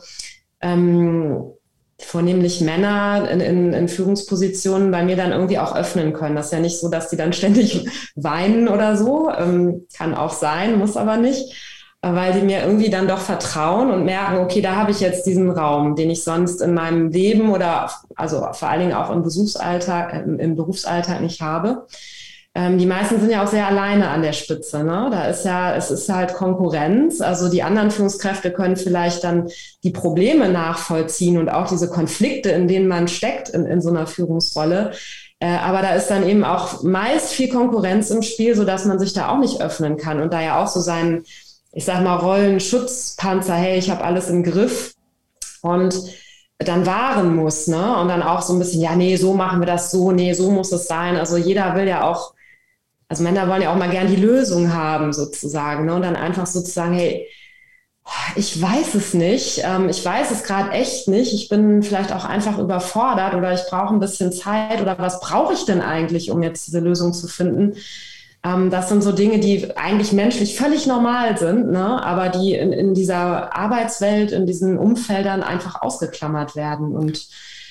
A: ähm, vornehmlich Männer in, in, in Führungspositionen bei mir dann irgendwie auch öffnen können. Das ist ja nicht so, dass die dann ständig weinen oder so. Ähm, kann auch sein, muss aber nicht. Weil die mir irgendwie dann doch vertrauen und merken, okay, da habe ich jetzt diesen Raum, den ich sonst in meinem Leben oder also vor allen Dingen auch im Berufsalltag, im, im Berufsalltag nicht habe. Ähm, die meisten sind ja auch sehr alleine an der Spitze, ne? Da ist ja, es ist halt Konkurrenz. Also die anderen Führungskräfte können vielleicht dann die Probleme nachvollziehen und auch diese Konflikte, in denen man steckt in, in so einer Führungsrolle. Äh, aber da ist dann eben auch meist viel Konkurrenz im Spiel, sodass man sich da auch nicht öffnen kann und da ja auch so seinen, ich sag mal, Rollenschutzpanzer, hey, ich habe alles im Griff und dann wahren muss, ne? Und dann auch so ein bisschen, ja, nee, so machen wir das so, nee, so muss es sein. Also jeder will ja auch, also Männer wollen ja auch mal gern die Lösung haben, sozusagen, ne? Und dann einfach sozusagen, hey, ich weiß es nicht, ähm, ich weiß es gerade echt nicht, ich bin vielleicht auch einfach überfordert oder ich brauche ein bisschen Zeit oder was brauche ich denn eigentlich, um jetzt diese Lösung zu finden? Das sind so Dinge, die eigentlich menschlich völlig normal sind, ne? Aber die in, in dieser Arbeitswelt, in diesen Umfeldern einfach ausgeklammert werden. Und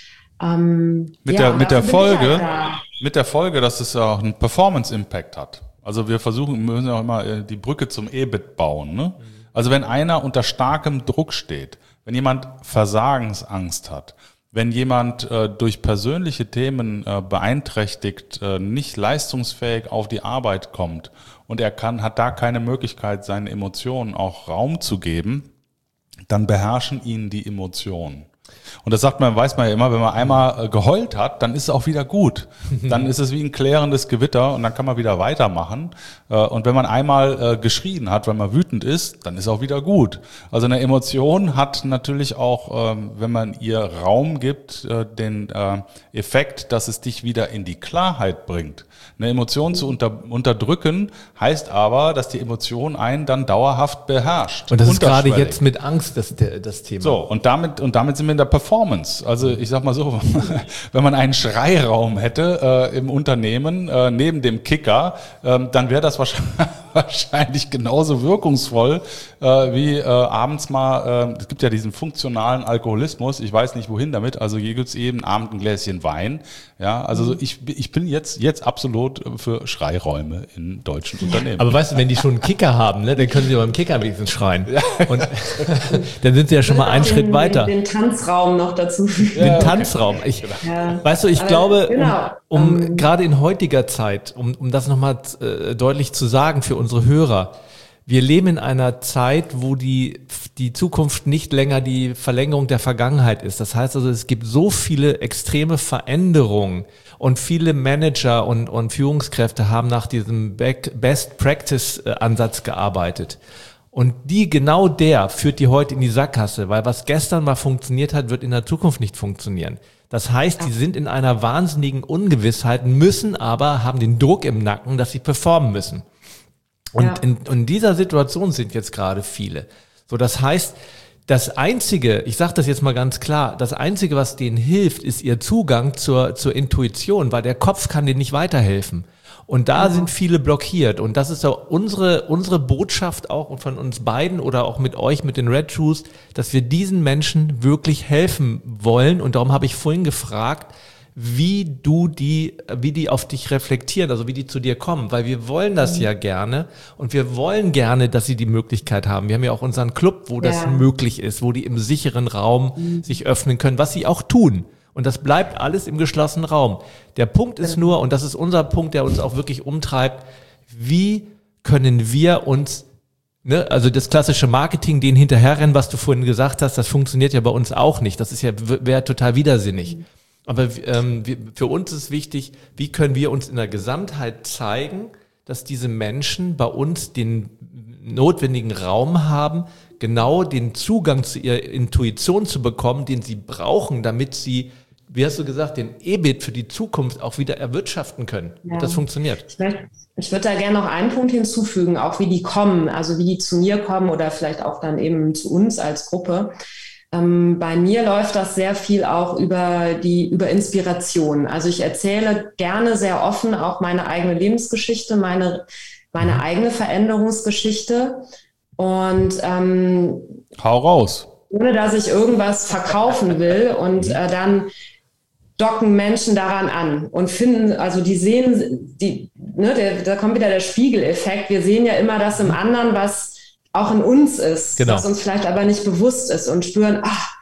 A: ähm,
C: mit
A: ja,
C: der, mit der Folge,
A: halt
C: mit der Folge, dass es auch einen Performance-Impact hat. Also wir versuchen, wir müssen ja auch immer die Brücke zum E B I T bauen, ne? Also wenn einer unter starkem Druck steht, wenn jemand Versagensangst hat, wenn jemand äh, durch persönliche Themen äh, beeinträchtigt, äh, nicht leistungsfähig auf die Arbeit kommt und er kann, hat da keine Möglichkeit, seinen Emotionen auch Raum zu geben, dann beherrschen ihn die Emotionen. Und das sagt man, weiß man ja immer, wenn man einmal geheult hat, dann ist es auch wieder gut. Dann ist es wie ein klärendes Gewitter und dann kann man wieder weitermachen. Und wenn man einmal geschrien hat, weil man wütend ist, dann ist auch wieder gut. Also eine Emotion hat natürlich auch, wenn man ihr Raum gibt, den Effekt, dass es dich wieder in die Klarheit bringt. Eine Emotion zu unter, unterdrücken heißt aber, dass die Emotion einen dann dauerhaft beherrscht.
D: Und das ist gerade jetzt mit Angst das, das Thema.
C: So, und damit, und damit sind wir in der Performance. Also ich sag mal so, wenn man einen Schreiraum hätte äh, im Unternehmen äh, neben dem Kicker, äh, dann wäre das wahrscheinlich, wahrscheinlich genauso wirkungsvoll äh, wie äh, abends mal, äh, es gibt ja diesen funktionalen Alkoholismus, ich weiß nicht wohin damit, also hier gibt's jeden Abend ein Gläschen Wein. Ja, also so, ich, ich bin jetzt, jetzt absolut für Schreiräume in deutschen Unternehmen.
D: Aber weißt du, wenn die schon einen Kicker haben, ne, dann können sie beim Kicker wenigstens schreien. Und dann sind sie ja schon mal einen den, Schritt weiter.
A: Den, den Tanzraum noch dazu.
D: Den ja, Tanzraum. Ich, ja. Weißt du, ich Aber, glaube, genau. um, um um, gerade in heutiger Zeit, um, um das nochmal äh, deutlich zu sagen für unsere Hörer, wir leben in einer Zeit, wo die, die Zukunft nicht länger die Verlängerung der Vergangenheit ist. Das heißt also, es gibt so viele extreme Veränderungen und viele Manager und, und Führungskräfte haben nach diesem Best-Practice-Ansatz gearbeitet. Und die, genau der führt die heute in die Sackgasse, weil was gestern mal funktioniert hat, wird in der Zukunft nicht funktionieren. Das heißt, die sind in einer wahnsinnigen Ungewissheit, müssen aber, haben den Druck im Nacken, dass sie performen müssen. Und ja. in, in dieser Situation sind jetzt gerade viele. So, das heißt, das Einzige, ich sage das jetzt mal ganz klar, das Einzige, was denen hilft, ist ihr Zugang zur, zur Intuition, weil der Kopf kann denen nicht weiterhelfen. Und da mhm. sind viele blockiert. Und das ist so unsere, unsere Botschaft auch von uns beiden oder auch mit euch, mit den Red Shoes, dass wir diesen Menschen wirklich helfen wollen. Und darum habe ich vorhin gefragt, wie du die, wie die auf dich reflektieren, also wie die zu dir kommen, weil wir wollen das mhm. ja gerne und wir wollen gerne, dass sie die Möglichkeit haben. Wir haben ja auch unseren Club, wo ja. das möglich ist, wo die im sicheren Raum mhm. sich öffnen können, was sie auch tun. Und das bleibt alles im geschlossenen Raum. Der Punkt ist nur, und das ist unser Punkt, der uns auch wirklich umtreibt, wie können wir uns, ne, also das klassische Marketing, den hinterherrennen, was du vorhin gesagt hast, das funktioniert ja bei uns auch nicht. Das ist ja, wäre total widersinnig. Mhm. Aber ähm, wir, für uns ist wichtig, wie können wir uns in der Gesamtheit zeigen, dass diese Menschen bei uns den notwendigen Raum haben, genau den Zugang zu ihrer Intuition zu bekommen, den sie brauchen, damit sie, wie hast du gesagt, den E B I T für die Zukunft auch wieder erwirtschaften können. Ja. Das funktioniert.
A: Ich, möchte, ich würde da gerne noch einen Punkt hinzufügen, auch wie die kommen, also wie die zu mir kommen oder vielleicht auch dann eben zu uns als Gruppe. Ähm, bei mir läuft das sehr viel auch über die, über Inspiration. Also ich erzähle gerne sehr offen auch meine eigene Lebensgeschichte, meine, meine eigene Veränderungsgeschichte und, ähm,
C: hau raus.
A: Ohne dass ich irgendwas verkaufen will und äh, dann docken Menschen daran an und finden, also die sehen, die, ne, der, da kommt wieder der Spiegeleffekt. Wir sehen ja immer das im anderen, was auch in uns ist, genau. was uns vielleicht aber nicht bewusst ist und spüren, ach,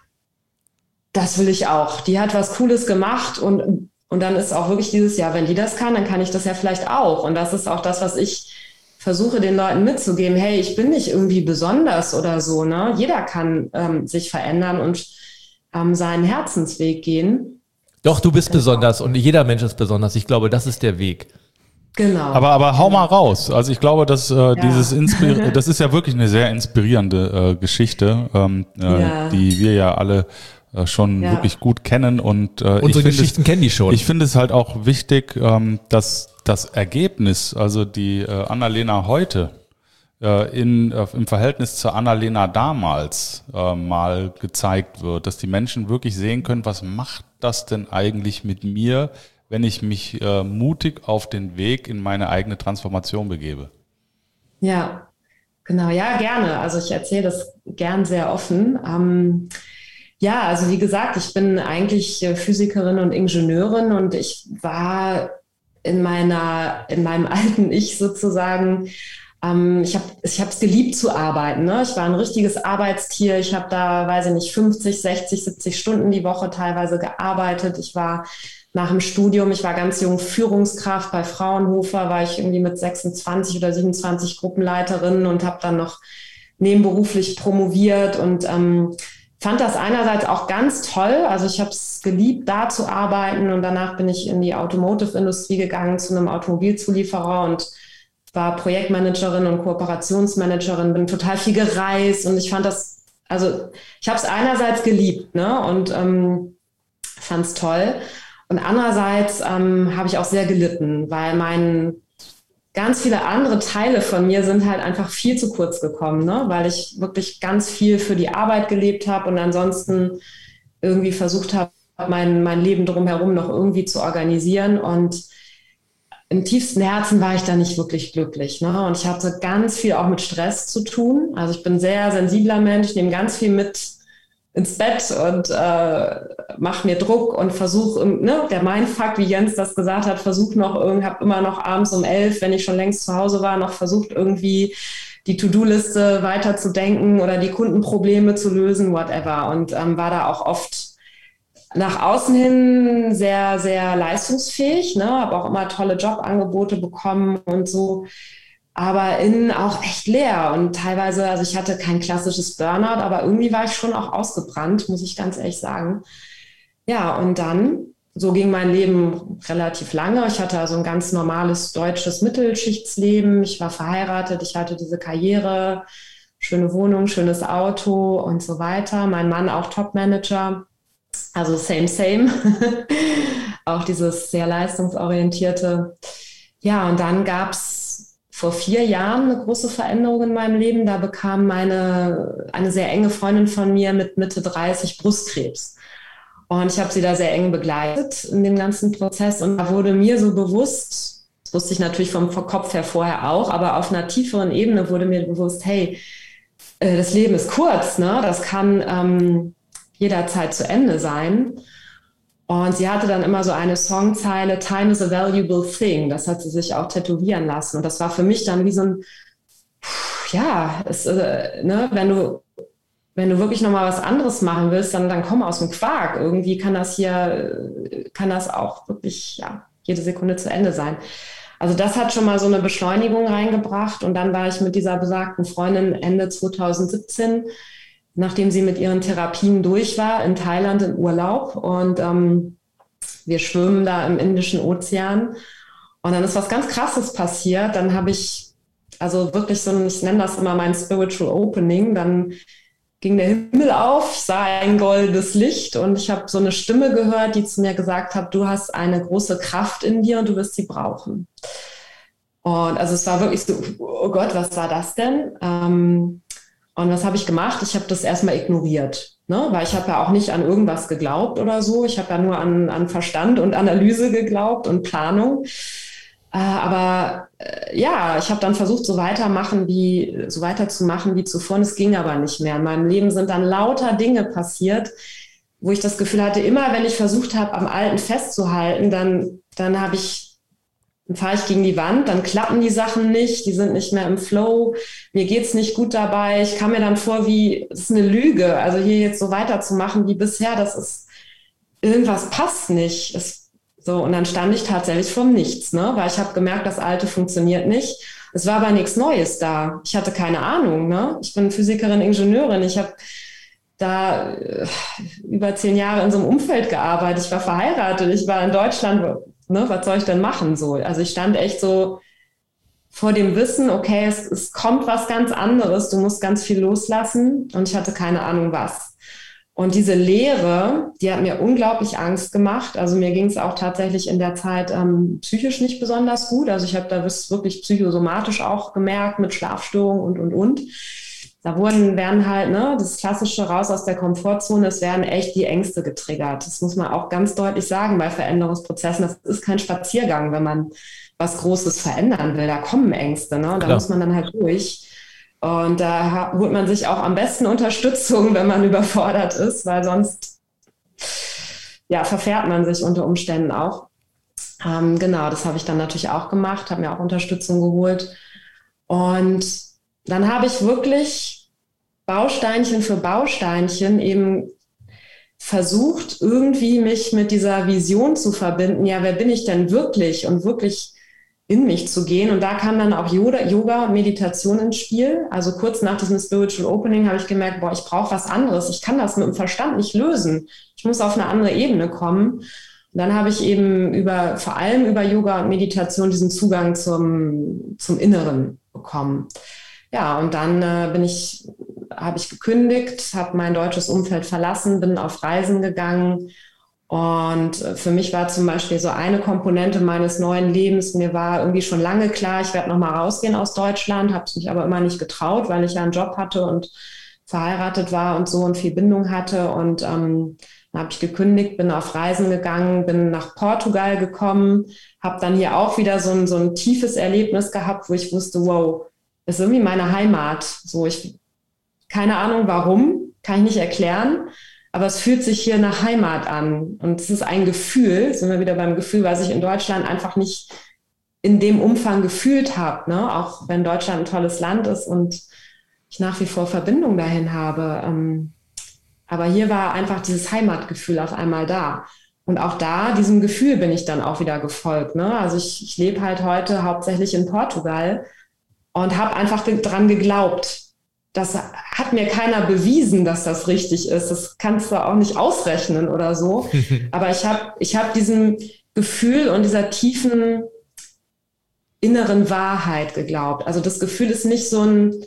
A: das will ich auch. Die hat was Cooles gemacht und, und dann ist auch wirklich dieses, ja, wenn die das kann, dann kann ich das ja vielleicht auch. Und das ist auch das, was ich versuche den Leuten mitzugeben. Hey, ich bin nicht irgendwie besonders oder so, ne? Jeder kann ähm, sich verändern und ähm, seinen Herzensweg gehen.
D: Doch, du bist genau. besonders und jeder Mensch ist besonders. Ich glaube, das ist der Weg.
A: Genau.
C: Aber, aber hau mal raus. Also ich glaube, dass äh, ja. dieses Inspir- das ist ja wirklich eine sehr inspirierende äh, Geschichte, ähm, äh, ja. die wir ja alle äh, schon ja. wirklich gut kennen. Und äh,
D: unsere ich Geschichten es, kennen die schon.
C: Ich finde es halt auch wichtig, ähm, dass das Ergebnis, also die äh, Annalena heute äh, in, äh, im Verhältnis zur Annalena damals äh, mal gezeigt wird, dass die Menschen wirklich sehen können, was macht das denn eigentlich mit mir, wenn ich mich äh, mutig auf den Weg in meine eigene Transformation begebe.
A: Ja, genau, ja, gerne. Also ich erzähle das gern sehr offen. Ähm, ja, also wie gesagt, ich bin eigentlich Physikerin und Ingenieurin und ich war in meiner, in meinem alten Ich sozusagen, ähm, ich habe ich habe es geliebt zu arbeiten. Ne? Ich war ein richtiges Arbeitstier. Ich habe da, weiß ich nicht, fünfzig, sechzig, siebzig Stunden die Woche teilweise gearbeitet. Ich war nach dem Studium, ich war ganz jung Führungskraft bei Fraunhofer, war ich irgendwie mit sechsundzwanzig oder siebenundzwanzig Gruppenleiterin und habe dann noch nebenberuflich promoviert und ähm, fand das einerseits auch ganz toll. Also ich habe es geliebt, da zu arbeiten. Und danach bin ich in die Automotive-Industrie gegangen zu einem Automobilzulieferer und war Projektmanagerin und Kooperationsmanagerin, bin total viel gereist. Und ich fand das, also ich habe es einerseits geliebt, ne? Und ähm, fand es toll. Und andererseits ähm, habe ich auch sehr gelitten, weil mein ganz viele andere Teile von mir sind halt einfach viel zu kurz gekommen, ne? Weil ich wirklich ganz viel für die Arbeit gelebt habe und ansonsten irgendwie versucht habe, mein, mein Leben drumherum noch irgendwie zu organisieren. Und im tiefsten Herzen war ich da nicht wirklich glücklich, ne? Und ich hatte ganz viel auch mit Stress zu tun. Also ich bin ein sehr sensibler Mensch, nehme ganz viel mit ins Bett und äh, mache mir Druck und versuche, ne, der Mindfuck, wie Jens das gesagt hat, versuche noch, habe immer noch abends um elf, wenn ich schon längst zu Hause war, noch versucht irgendwie die To-Do-Liste weiterzudenken oder die Kundenprobleme zu lösen, whatever. Und ähm, war da auch oft nach außen hin sehr, sehr leistungsfähig, ne, habe auch immer tolle Jobangebote bekommen und so. Aber innen auch echt leer und teilweise, also ich hatte kein klassisches Burnout, aber irgendwie war ich schon auch ausgebrannt, muss ich ganz ehrlich sagen. Ja, und dann, so ging mein Leben relativ lange. Ich hatte also ein ganz normales deutsches Mittelschichtsleben. Ich war verheiratet, ich hatte diese Karriere, schöne Wohnung, schönes Auto und so weiter. Mein Mann auch Topmanager, also same, same. Auch dieses sehr leistungsorientierte. Ja, und dann gab es vor vier Jahren eine große Veränderung in meinem Leben. Da bekam meine, eine sehr enge Freundin von mir mit Mitte dreißig Brustkrebs. Und ich habe sie da sehr eng begleitet in dem ganzen Prozess. Und da wurde mir so bewusst, das wusste ich natürlich vom Kopf her vorher auch, aber auf einer tieferen Ebene wurde mir bewusst, hey, das Leben ist kurz, ne? Das kann ähm, jederzeit zu Ende sein. Und sie hatte dann immer so eine Songzeile, Time is a valuable thing. Das hat sie sich auch tätowieren lassen. Und das war für mich dann wie so ein, ja, es, äh, ne, wenn du, wenn du wirklich nochmal was anderes machen willst, dann, dann komm aus dem Quark. Irgendwie kann das hier, kann das auch wirklich, ja, jede Sekunde zu Ende sein. Also das hat schon mal so eine Beschleunigung reingebracht. Und dann war ich mit dieser besagten Freundin Ende zwanzig siebzehn, nachdem sie mit ihren Therapien durch war, in Thailand im Urlaub. Und ähm, wir schwimmen da im Indischen Ozean. Und dann ist was ganz Krasses passiert. Dann habe ich, also wirklich so, ich nenne das immer mein Spiritual Opening, dann ging der Himmel auf, ich sah ein goldenes Licht und ich habe so eine Stimme gehört, die zu mir gesagt hat, du hast eine große Kraft in dir und du wirst sie brauchen. Und also es war wirklich so, oh Gott, was war das denn? Ähm, Und was habe ich gemacht? Ich habe das erstmal ignoriert, ne? Weil ich habe ja auch nicht an irgendwas geglaubt oder so. Ich habe ja nur an, an Verstand und Analyse geglaubt und Planung. Äh, aber äh, ja, ich habe dann versucht, so weitermachen wie, so weiterzumachen wie zuvor. Und es ging aber nicht mehr. In meinem Leben sind dann lauter Dinge passiert, wo ich das Gefühl hatte, immer wenn ich versucht habe, am Alten festzuhalten, dann, dann habe ich Dann fahre ich gegen die Wand, dann klappen die Sachen nicht, die sind nicht mehr im Flow, mir geht's nicht gut dabei. Ich kam mir dann vor, wie, das ist eine Lüge, also hier jetzt so weiterzumachen wie bisher, das ist, irgendwas passt nicht. Es, so, und dann stand ich tatsächlich vorm Nichts, ne? Weil ich habe gemerkt, das Alte funktioniert nicht. Es war aber nichts Neues da. Ich hatte keine Ahnung, ne? Ich bin Physikerin, Ingenieurin, ich habe da äh, über zehn Jahre in so einem Umfeld gearbeitet, ich war verheiratet, ich war in Deutschland. Ne, was soll ich denn machen? So, also ich stand echt so vor dem Wissen, okay, es, es kommt was ganz anderes, du musst ganz viel loslassen und ich hatte keine Ahnung was. Und diese Leere, die hat mir unglaublich Angst gemacht. Also mir ging es auch tatsächlich in der Zeit ähm, psychisch nicht besonders gut. Also ich habe da wirklich psychosomatisch auch gemerkt mit Schlafstörungen und, und, und. Da wurden, werden halt, ne, das Klassische raus aus der Komfortzone, es werden echt die Ängste getriggert. Das muss man auch ganz deutlich sagen bei Veränderungsprozessen. Das ist kein Spaziergang, wenn man was Großes verändern will. Da kommen Ängste, ne, und da muss man dann halt durch. Und da holt man sich auch am besten Unterstützung, wenn man überfordert ist, weil sonst, ja, verfährt man sich unter Umständen auch. Ähm, genau, das habe ich dann natürlich auch gemacht, habe mir auch Unterstützung geholt. Und dann habe ich wirklich Bausteinchen für Bausteinchen eben versucht, irgendwie mich mit dieser Vision zu verbinden. Ja, wer bin ich denn wirklich? Und wirklich in mich zu gehen. Und da kam dann auch Yoga und Meditation ins Spiel. Also kurz nach diesem Spiritual Opening habe ich gemerkt, boah, ich brauche was anderes. Ich kann das mit dem Verstand nicht lösen. Ich muss auf eine andere Ebene kommen. Und dann habe ich eben über, vor allem über Yoga und Meditation diesen Zugang zum, zum Inneren bekommen. Ja, und dann äh, bin ich, habe ich gekündigt, habe mein deutsches Umfeld verlassen, bin auf Reisen gegangen. Und für mich war zum Beispiel so eine Komponente meines neuen Lebens, mir war irgendwie schon lange klar, ich werde nochmal rausgehen aus Deutschland, habe es mich aber immer nicht getraut, weil ich ja einen Job hatte und verheiratet war und so und viel Bindung hatte. Und ähm, dann habe ich gekündigt, bin auf Reisen gegangen, bin nach Portugal gekommen, habe dann hier auch wieder so ein, so ein tiefes Erlebnis gehabt, wo ich wusste, wow, das ist irgendwie meine Heimat. So, ich, keine Ahnung warum, kann ich nicht erklären. Aber es fühlt sich hier nach Heimat an. Und es ist ein Gefühl, sind wir wieder beim Gefühl, was ich in Deutschland einfach nicht in dem Umfang gefühlt habe. Ne? Auch wenn Deutschland ein tolles Land ist und ich nach wie vor Verbindung dahin habe. Aber hier war einfach dieses Heimatgefühl auf einmal da. Und auch da, diesem Gefühl bin ich dann auch wieder gefolgt. Ne? Also ich, ich lebe halt heute hauptsächlich in Portugal und habe einfach dran geglaubt. Das hat mir keiner bewiesen, dass das richtig ist. Das kannst du auch nicht ausrechnen oder so. Aber ich habe ich hab diesem Gefühl und dieser tiefen inneren Wahrheit geglaubt. Also das Gefühl ist nicht so ein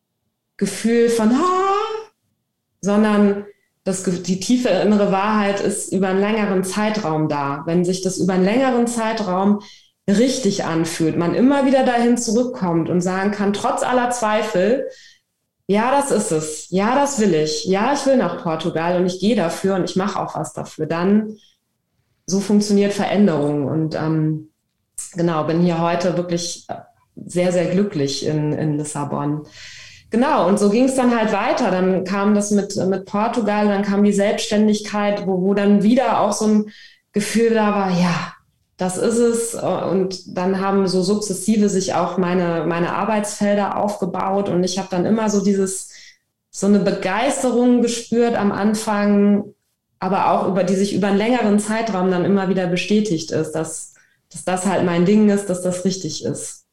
A: Gefühl von, ah, sondern das, die tiefe innere Wahrheit ist über einen längeren Zeitraum da. Wenn sich das über einen längeren Zeitraum richtig anfühlt, man immer wieder dahin zurückkommt und sagen kann, trotz aller Zweifel, ja, das ist es. Ja, das will ich. Ja, ich will nach Portugal und ich gehe dafür und ich mache auch was dafür. Dann, so funktioniert Veränderung. Und ähm, genau, bin hier heute wirklich sehr, sehr glücklich in, in Lissabon. Genau, und so ging es dann halt weiter. Dann kam das mit, mit Portugal, dann kam die Selbstständigkeit, wo, wo dann wieder auch so ein Gefühl da war, ja, das ist es. Und dann haben so sukzessive sich auch meine, meine Arbeitsfelder aufgebaut. Und ich habe dann immer so dieses, so eine Begeisterung gespürt am Anfang, aber auch über die sich über einen längeren Zeitraum dann immer wieder bestätigt ist, dass, dass das halt mein Ding ist, dass das richtig ist.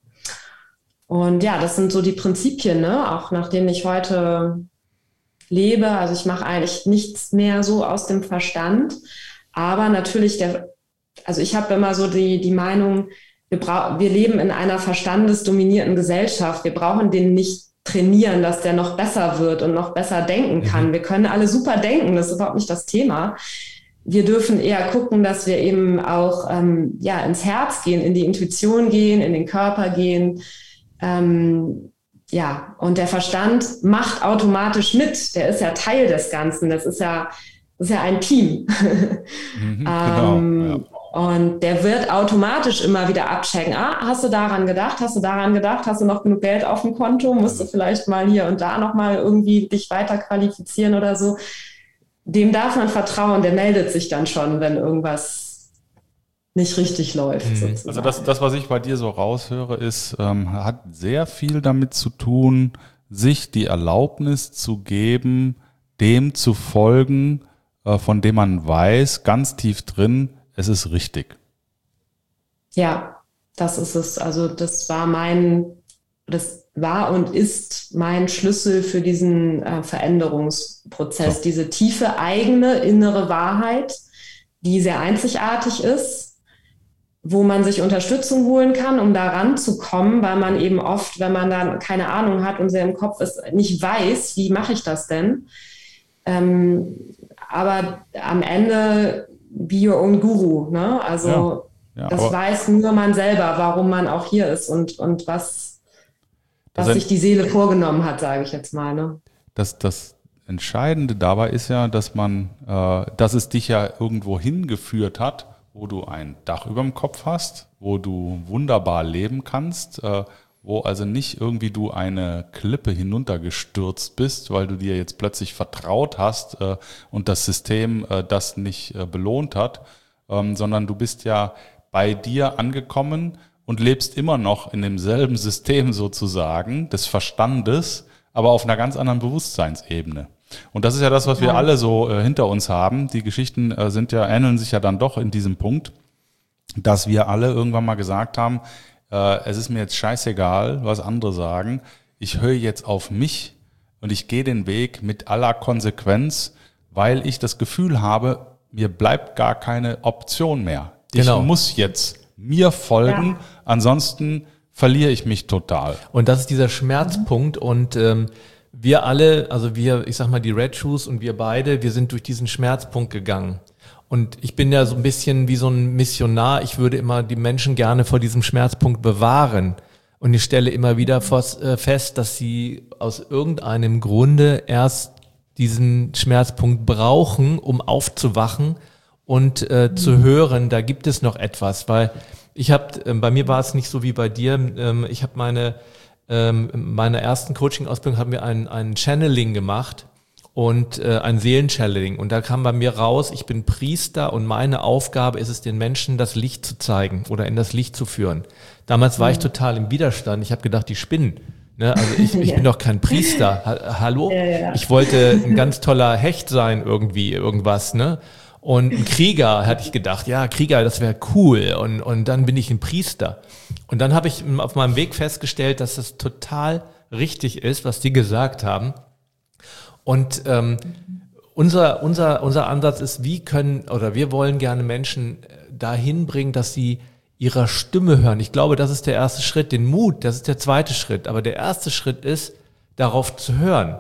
A: Und ja, das sind so die Prinzipien, ne? Auch nach denen ich heute lebe. Also ich mache eigentlich nichts mehr so aus dem Verstand. Aber natürlich der Also ich habe immer so die, die Meinung, wir, bra- wir leben in einer verstandesdominierten Gesellschaft. Wir brauchen den nicht trainieren, dass der noch besser wird und noch besser denken kann. Mhm. Wir können alle super denken, das ist überhaupt nicht das Thema. Wir dürfen eher gucken, dass wir eben auch ähm, ja, ins Herz gehen, in die Intuition gehen, in den Körper gehen. Ähm, ja, und der Verstand macht automatisch mit. Der ist ja Teil des Ganzen. Das ist ja, das ist ja ein Team. Mhm, genau, ähm, ja. Und der wird automatisch immer wieder abchecken. Ah, hast du daran gedacht? Hast du daran gedacht? Hast du noch genug Geld auf dem Konto? Musst du vielleicht mal hier und da nochmal irgendwie dich weiter qualifizieren oder so? Dem darf man vertrauen. Der meldet sich dann schon, wenn irgendwas nicht richtig läuft. Mhm.
C: Also das, das, was ich bei dir so raushöre, ist, ähm, hat sehr viel damit zu tun, sich die Erlaubnis zu geben, dem zu folgen, äh, von dem man weiß, ganz tief drin, es ist richtig.
A: Ja, das ist es. Also das war mein, das war und ist mein Schlüssel für diesen äh, Veränderungsprozess. So. Diese tiefe eigene innere Wahrheit, die sehr einzigartig ist, wo man sich Unterstützung holen kann, um da ranzukommen, weil man eben oft, wenn man da keine Ahnung hat und sehr im Kopf ist, nicht weiß, wie mache ich das denn? Ähm, aber am Ende be your own Guru, ne? Also ja, ja, das weiß nur man selber, warum man auch hier ist und, und was, was sich die Seele vorgenommen hat, sage ich jetzt mal. Ne?
C: Das, das Entscheidende dabei ist ja, dass man, äh, dass es dich ja irgendwo hingeführt hat, wo du ein Dach über dem Kopf hast, wo du wunderbar leben kannst, äh, wo also nicht irgendwie du eine Klippe hinuntergestürzt bist, weil du dir jetzt plötzlich vertraut hast äh, und das System äh, das nicht äh, belohnt hat, ähm, sondern du bist ja bei dir angekommen und lebst immer noch in demselben System sozusagen des Verstandes, aber auf einer ganz anderen Bewusstseinsebene. Und das ist ja das, was wir alle so äh, hinter uns haben. Die Geschichten äh, sind ja, ähneln sich ja dann doch in diesem Punkt, dass wir alle irgendwann mal gesagt haben, äh, es ist mir jetzt scheißegal, was andere sagen. Ich höre jetzt auf mich und ich gehe den Weg mit aller Konsequenz, weil ich das Gefühl habe, mir bleibt gar keine Option mehr.
D: Genau.
C: Ich muss jetzt mir folgen, ja. Ansonsten verliere ich mich total.
D: Und das ist dieser Schmerzpunkt und ähm, wir alle, also wir, ich sag mal die Red Shoes und wir beide, wir sind durch diesen Schmerzpunkt gegangen. Und ich bin ja so ein bisschen wie so ein Missionar, ich würde immer die Menschen gerne vor diesem Schmerzpunkt bewahren. Und ich stelle immer wieder fest, dass sie aus irgendeinem Grunde erst diesen Schmerzpunkt brauchen, um aufzuwachen und äh, zu hören, da gibt es noch etwas. Weil ich habe, äh, bei mir war es nicht so wie bei dir, ähm, ich habe meine, ähm, meine ersten Coaching-Ausbildung haben wir ein, ein Channeling gemacht und äh, ein Seelenchanneling. Und da kam bei mir raus, ich bin Priester und meine Aufgabe ist es, den Menschen das Licht zu zeigen oder in das Licht zu führen. Damals war mhm. ich total im Widerstand. Ich habe gedacht, die spinnen. Ne? Also ich, ich bin doch kein Priester. Ha- Hallo? Ja, ja. Ich wollte ein ganz toller Hecht sein irgendwie, irgendwas. Ne? Und ein Krieger, hatte ich gedacht. Ja, Krieger, das wäre cool. Und, und dann bin ich ein Priester. Und dann habe ich auf meinem Weg festgestellt, dass das total richtig ist, was die gesagt haben. Und ähm, unser, unser, unser Ansatz ist, wie können, oder wir wollen gerne Menschen dahin bringen, dass sie ihrer Stimme hören. Ich glaube, das ist der erste Schritt. Den Mut, das ist der zweite Schritt. Aber der erste Schritt ist, darauf zu hören.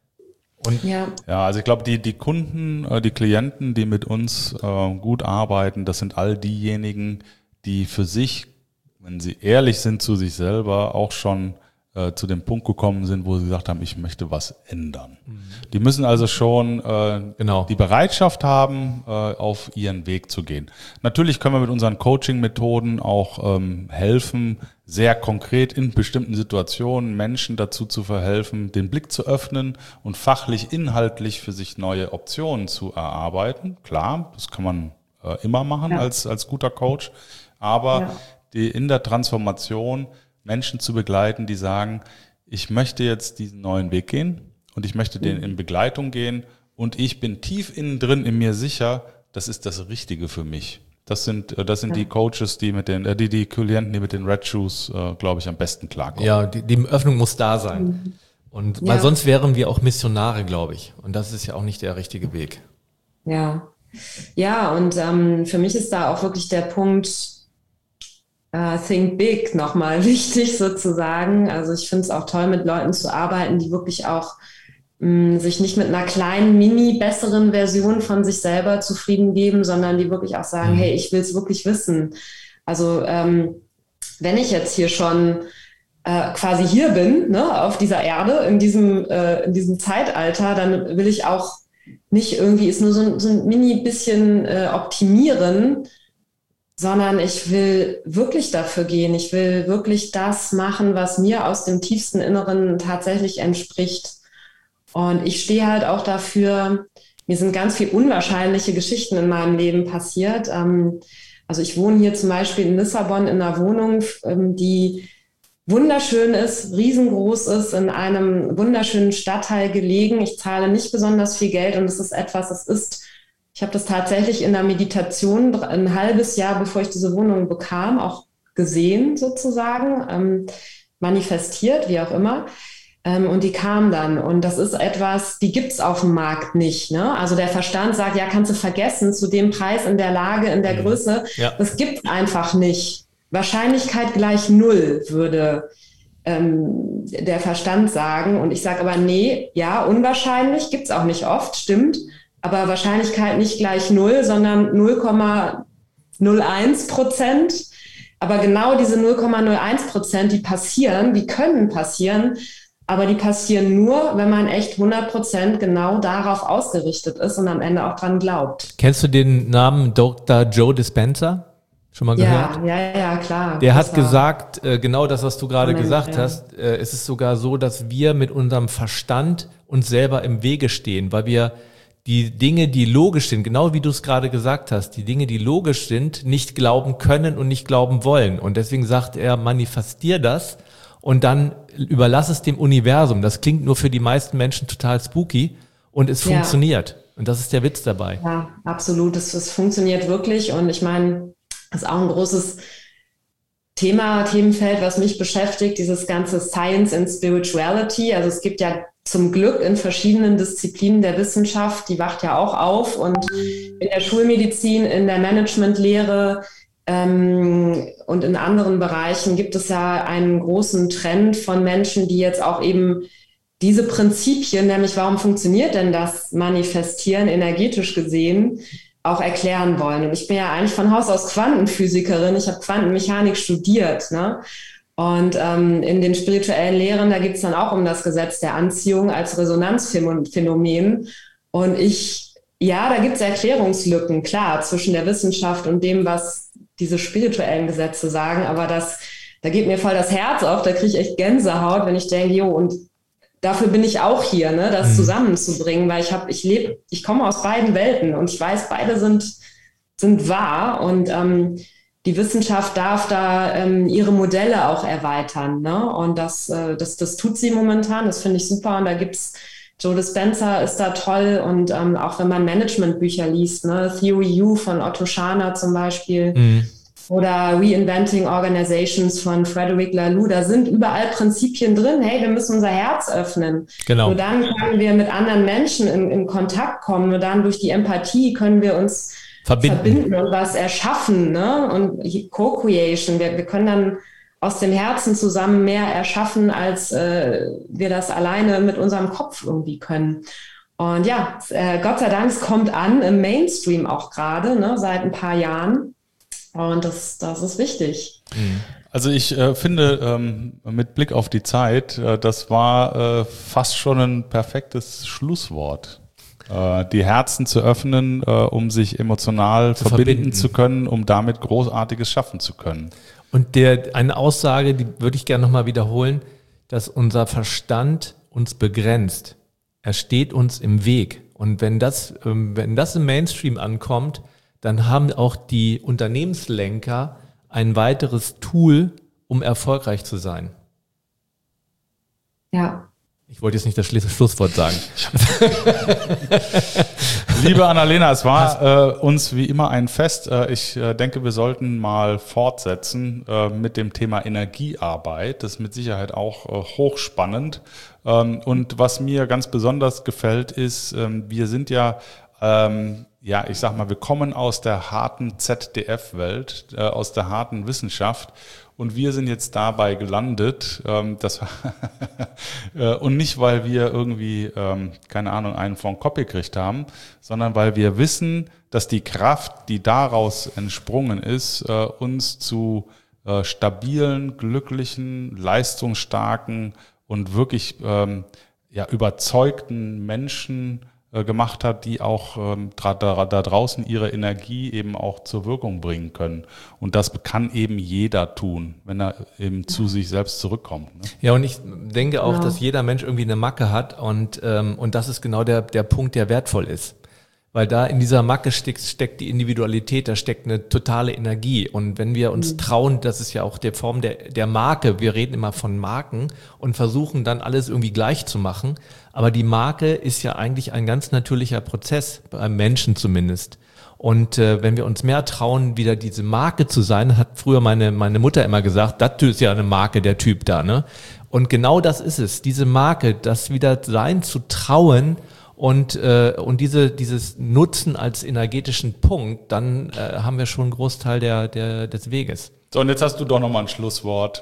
D: Und
C: ja. ja, also ich glaube, die, die Kunden, die Klienten, die mit uns äh, gut arbeiten, das sind all diejenigen, die für sich, wenn sie ehrlich sind zu sich selber, auch schon äh, zu dem Punkt gekommen sind, wo sie gesagt haben, ich möchte was ändern. Mhm. Die müssen also schon äh, genau. die Bereitschaft haben, äh, auf ihren Weg zu gehen. Natürlich können wir mit unseren Coaching-Methoden auch ähm, helfen, sehr konkret in bestimmten Situationen Menschen dazu zu verhelfen, den Blick zu öffnen und fachlich, inhaltlich für sich neue Optionen zu erarbeiten. Klar, das kann man äh, immer machen ja. als, als guter Coach, aber ja. die in der Transformation Menschen zu begleiten, die sagen, ich möchte jetzt diesen neuen Weg gehen und ich möchte den in Begleitung gehen und ich bin tief innen drin in mir sicher, das ist das Richtige für mich. Das sind, das sind ja. die Coaches, die mit den, die, die Klienten, die mit den Red Shoes, äh, glaube ich, am besten klarkommen.
D: Ja, die, die Öffnung muss da sein. Mhm. Und, weil ja. sonst wären wir auch Missionare, glaube ich. Und das ist ja auch nicht der richtige Weg.
A: Ja. Ja, und ähm, für mich ist da auch wirklich der Punkt, uh, think big nochmal wichtig sozusagen. Also ich finde es auch toll, mit Leuten zu arbeiten, die wirklich auch sich nicht mit einer kleinen, mini besseren Version von sich selber zufrieden geben, sondern die wirklich auch sagen, hey, ich will es wirklich wissen. Also ähm, wenn ich jetzt hier schon äh, quasi hier bin, ne, auf dieser Erde, in diesem, äh, in diesem Zeitalter, dann will ich auch nicht irgendwie es nur so, so ein mini bisschen äh, optimieren, sondern ich will wirklich dafür gehen. Ich will wirklich das machen, was mir aus dem tiefsten Inneren tatsächlich entspricht. Und ich stehe halt auch dafür, mir sind ganz viele unwahrscheinliche Geschichten in meinem Leben passiert. Also ich wohne hier zum Beispiel in Lissabon in einer Wohnung, die wunderschön ist, riesengroß ist, in einem wunderschönen Stadtteil gelegen. Ich zahle nicht besonders viel Geld und es ist etwas, es ist, ich habe das tatsächlich in der Meditation ein halbes Jahr, bevor ich diese Wohnung bekam, auch gesehen sozusagen, manifestiert, wie auch immer. Und die kam dann. Und das ist etwas, die gibt's auf dem Markt nicht. Ne? Also der Verstand sagt, ja, kannst du vergessen, zu dem Preis, in der Lage, in der Größe. Ja. Das gibt's einfach nicht. Wahrscheinlichkeit gleich null, würde ähm, der Verstand sagen. Und ich sage aber, nee, ja, unwahrscheinlich, gibt's auch nicht oft, stimmt. Aber Wahrscheinlichkeit nicht gleich null, sondern null Komma null eins Prozent. Aber genau diese null Komma null eins Prozent, die passieren, die können passieren, aber die passieren nur, wenn man echt hundert Prozent genau darauf ausgerichtet ist und am Ende auch dran glaubt.
D: Kennst du den Namen Doktor Joe Dispenza? Schon mal gehört?
A: Ja, ja, ja, klar.
D: Der hat gesagt, äh, genau das, was du gerade gesagt ja. hast, äh, es ist sogar so, dass wir mit unserem Verstand uns selber im Wege stehen, weil wir die Dinge, die logisch sind, genau wie du es gerade gesagt hast, die Dinge, die logisch sind, nicht glauben können und nicht glauben wollen. Und deswegen sagt er, manifestier das und dann überlass es dem Universum. Das klingt nur für die meisten Menschen total spooky und es ja. funktioniert. Und das ist der Witz dabei.
A: Ja, absolut. Es, es funktioniert wirklich. Und ich meine, das ist auch ein großes Thema, Themenfeld, was mich beschäftigt, dieses ganze Science and Spirituality. Also es gibt ja zum Glück in verschiedenen Disziplinen der Wissenschaft, die wacht ja auch auf, und in der Schulmedizin, in der Managementlehre ähm, und in anderen Bereichen gibt es ja einen großen Trend von Menschen, die jetzt auch eben diese Prinzipien, nämlich warum funktioniert denn das Manifestieren energetisch gesehen, auch erklären wollen. Und ich bin ja eigentlich von Haus aus Quantenphysikerin, ich habe Quantenmechanik studiert, ne? Und ähm, in den spirituellen Lehren, da geht es dann auch um das Gesetz der Anziehung als Resonanzphänomen. Und ich, ja, da gibt es Erklärungslücken, klar, zwischen der Wissenschaft und dem, was diese spirituellen Gesetze sagen. Aber das, da geht mir voll das Herz auf, da kriege ich echt Gänsehaut, wenn ich denke, jo, und dafür bin ich auch hier, ne, das mhm. zusammenzubringen, weil ich habe, ich lebe, ich komme aus beiden Welten und ich weiß, beide sind, sind wahr, und ähm, die Wissenschaft darf da ähm, ihre Modelle auch erweitern, ne? Und das, äh, das, das tut sie momentan, das finde ich super. Und da gibt's, Joe Dispenza ist da toll, und ähm, auch wenn man Managementbücher liest, ne, Theory U von Otto Scharner zum Beispiel, mhm. oder Reinventing Organizations von Frederic Laloux, da sind überall Prinzipien drin. Hey, wir müssen unser Herz öffnen. Genau. Nur dann können wir mit anderen Menschen in, in Kontakt kommen. Nur dann durch die Empathie können wir uns verbinden, verbinden und was erschaffen, ne? Und Co-Creation. Wir, wir können dann aus dem Herzen zusammen mehr erschaffen, als äh, wir das alleine mit unserem Kopf irgendwie können. Und ja, äh, Gott sei Dank, es kommt an, im Mainstream auch gerade, ne, seit ein paar Jahren. Und das, das ist wichtig.
C: Also ich äh, finde, ähm, mit Blick auf die Zeit, äh, das war äh, fast schon ein perfektes Schlusswort. Äh, die Herzen zu öffnen, äh, um sich emotional zu verbinden, verbinden zu können, um damit Großartiges schaffen zu können.
D: Und der, eine Aussage, die würde ich gerne nochmal wiederholen, dass unser Verstand uns begrenzt. Er steht uns im Weg. Und wenn das, ähm, wenn das im Mainstream ankommt, dann haben auch die Unternehmenslenker ein weiteres Tool, um erfolgreich zu sein.
A: Ja.
D: Ich wollte jetzt nicht das Schlusswort sagen.
C: Liebe Annalena, es war äh, uns wie immer ein Fest. Äh, ich äh, denke, wir sollten mal fortsetzen äh, mit dem Thema Energiearbeit. Das ist mit Sicherheit auch äh, hochspannend. Ähm, und was mir ganz besonders gefällt, ist, ähm, wir sind ja ähm, ja, ich sag mal, wir kommen aus der harten Z D F-Welt, äh, aus der harten Wissenschaft, und wir sind jetzt dabei gelandet, ähm, das äh, und nicht, weil wir irgendwie, ähm, keine Ahnung, einen vom Kopf gekriegt haben, sondern weil wir wissen, dass die Kraft, die daraus entsprungen ist, äh, uns zu äh, stabilen, glücklichen, leistungsstarken und wirklich ähm, ja, überzeugten Menschen gemacht hat, die auch ähm, da, da, da draußen ihre Energie eben auch zur Wirkung bringen können. Und das kann eben jeder tun, wenn er eben zu sich selbst zurückkommt. Ne?
D: Ja, und ich denke auch, ja. dass jeder Mensch irgendwie eine Macke hat, und ähm, und das ist genau der der Punkt, der wertvoll ist. Weil da in dieser Macke steckt, steckt die Individualität, da steckt eine totale Energie. Und wenn wir uns mhm. trauen, das ist ja auch der Form der, der Marke, wir reden immer von Marken und versuchen dann alles irgendwie gleich zu machen. Aber die Marke ist ja eigentlich ein ganz natürlicher Prozess, beim Menschen zumindest. Und äh, wenn wir uns mehr trauen, wieder diese Marke zu sein, hat früher meine meine Mutter immer gesagt, das ist ja eine Marke, der Typ da, ne? Und genau das ist es, diese Marke, das wieder sein zu trauen, und äh, und diese dieses Nutzen als energetischen Punkt, dann äh, haben wir schon einen Großteil der der des Weges.
C: So, und jetzt hast du doch nochmal ein Schlusswort.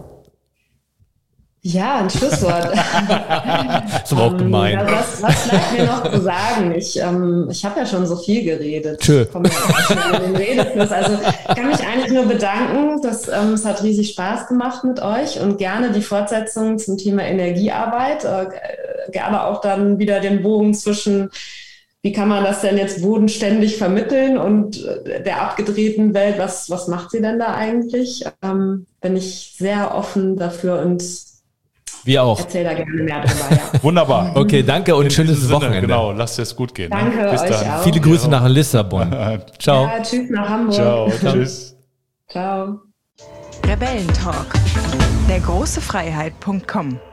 A: Ja, ein Schlusswort.
D: Das ist aber auch gemein.
A: Ja, was, was bleibt mir noch zu sagen? Ich, ähm, ich habe ja schon so viel geredet.
D: Tschö.
A: Ich komme ja schon in den Redefluss. Also ich kann mich eigentlich nur bedanken. Das, ähm, es hat riesig Spaß gemacht mit euch, und gerne die Fortsetzung zum Thema Energiearbeit. Äh, gerne auch dann wieder den Bogen zwischen, wie kann man das denn jetzt bodenständig vermitteln, und der abgedrehten Welt, was, was macht sie denn da eigentlich? Ähm, bin ich sehr offen dafür, und
D: wir auch.
A: Erzähl da gerne mehr drüber, ja.
C: Wunderbar.
D: Okay, danke und ein schönes
C: Sinne,
D: Wochenende.
C: Genau, lasst es gut gehen.
A: Danke,
C: ne? Bis
A: euch
C: dann.
A: auch.
D: Viele Grüße ja. nach Lissabon. Ciao.
A: Ja, tschüss nach Hamburg.
C: Ciao, tschüss.
A: Ciao.
B: Rebellentalk. Der große Freiheit Punkt com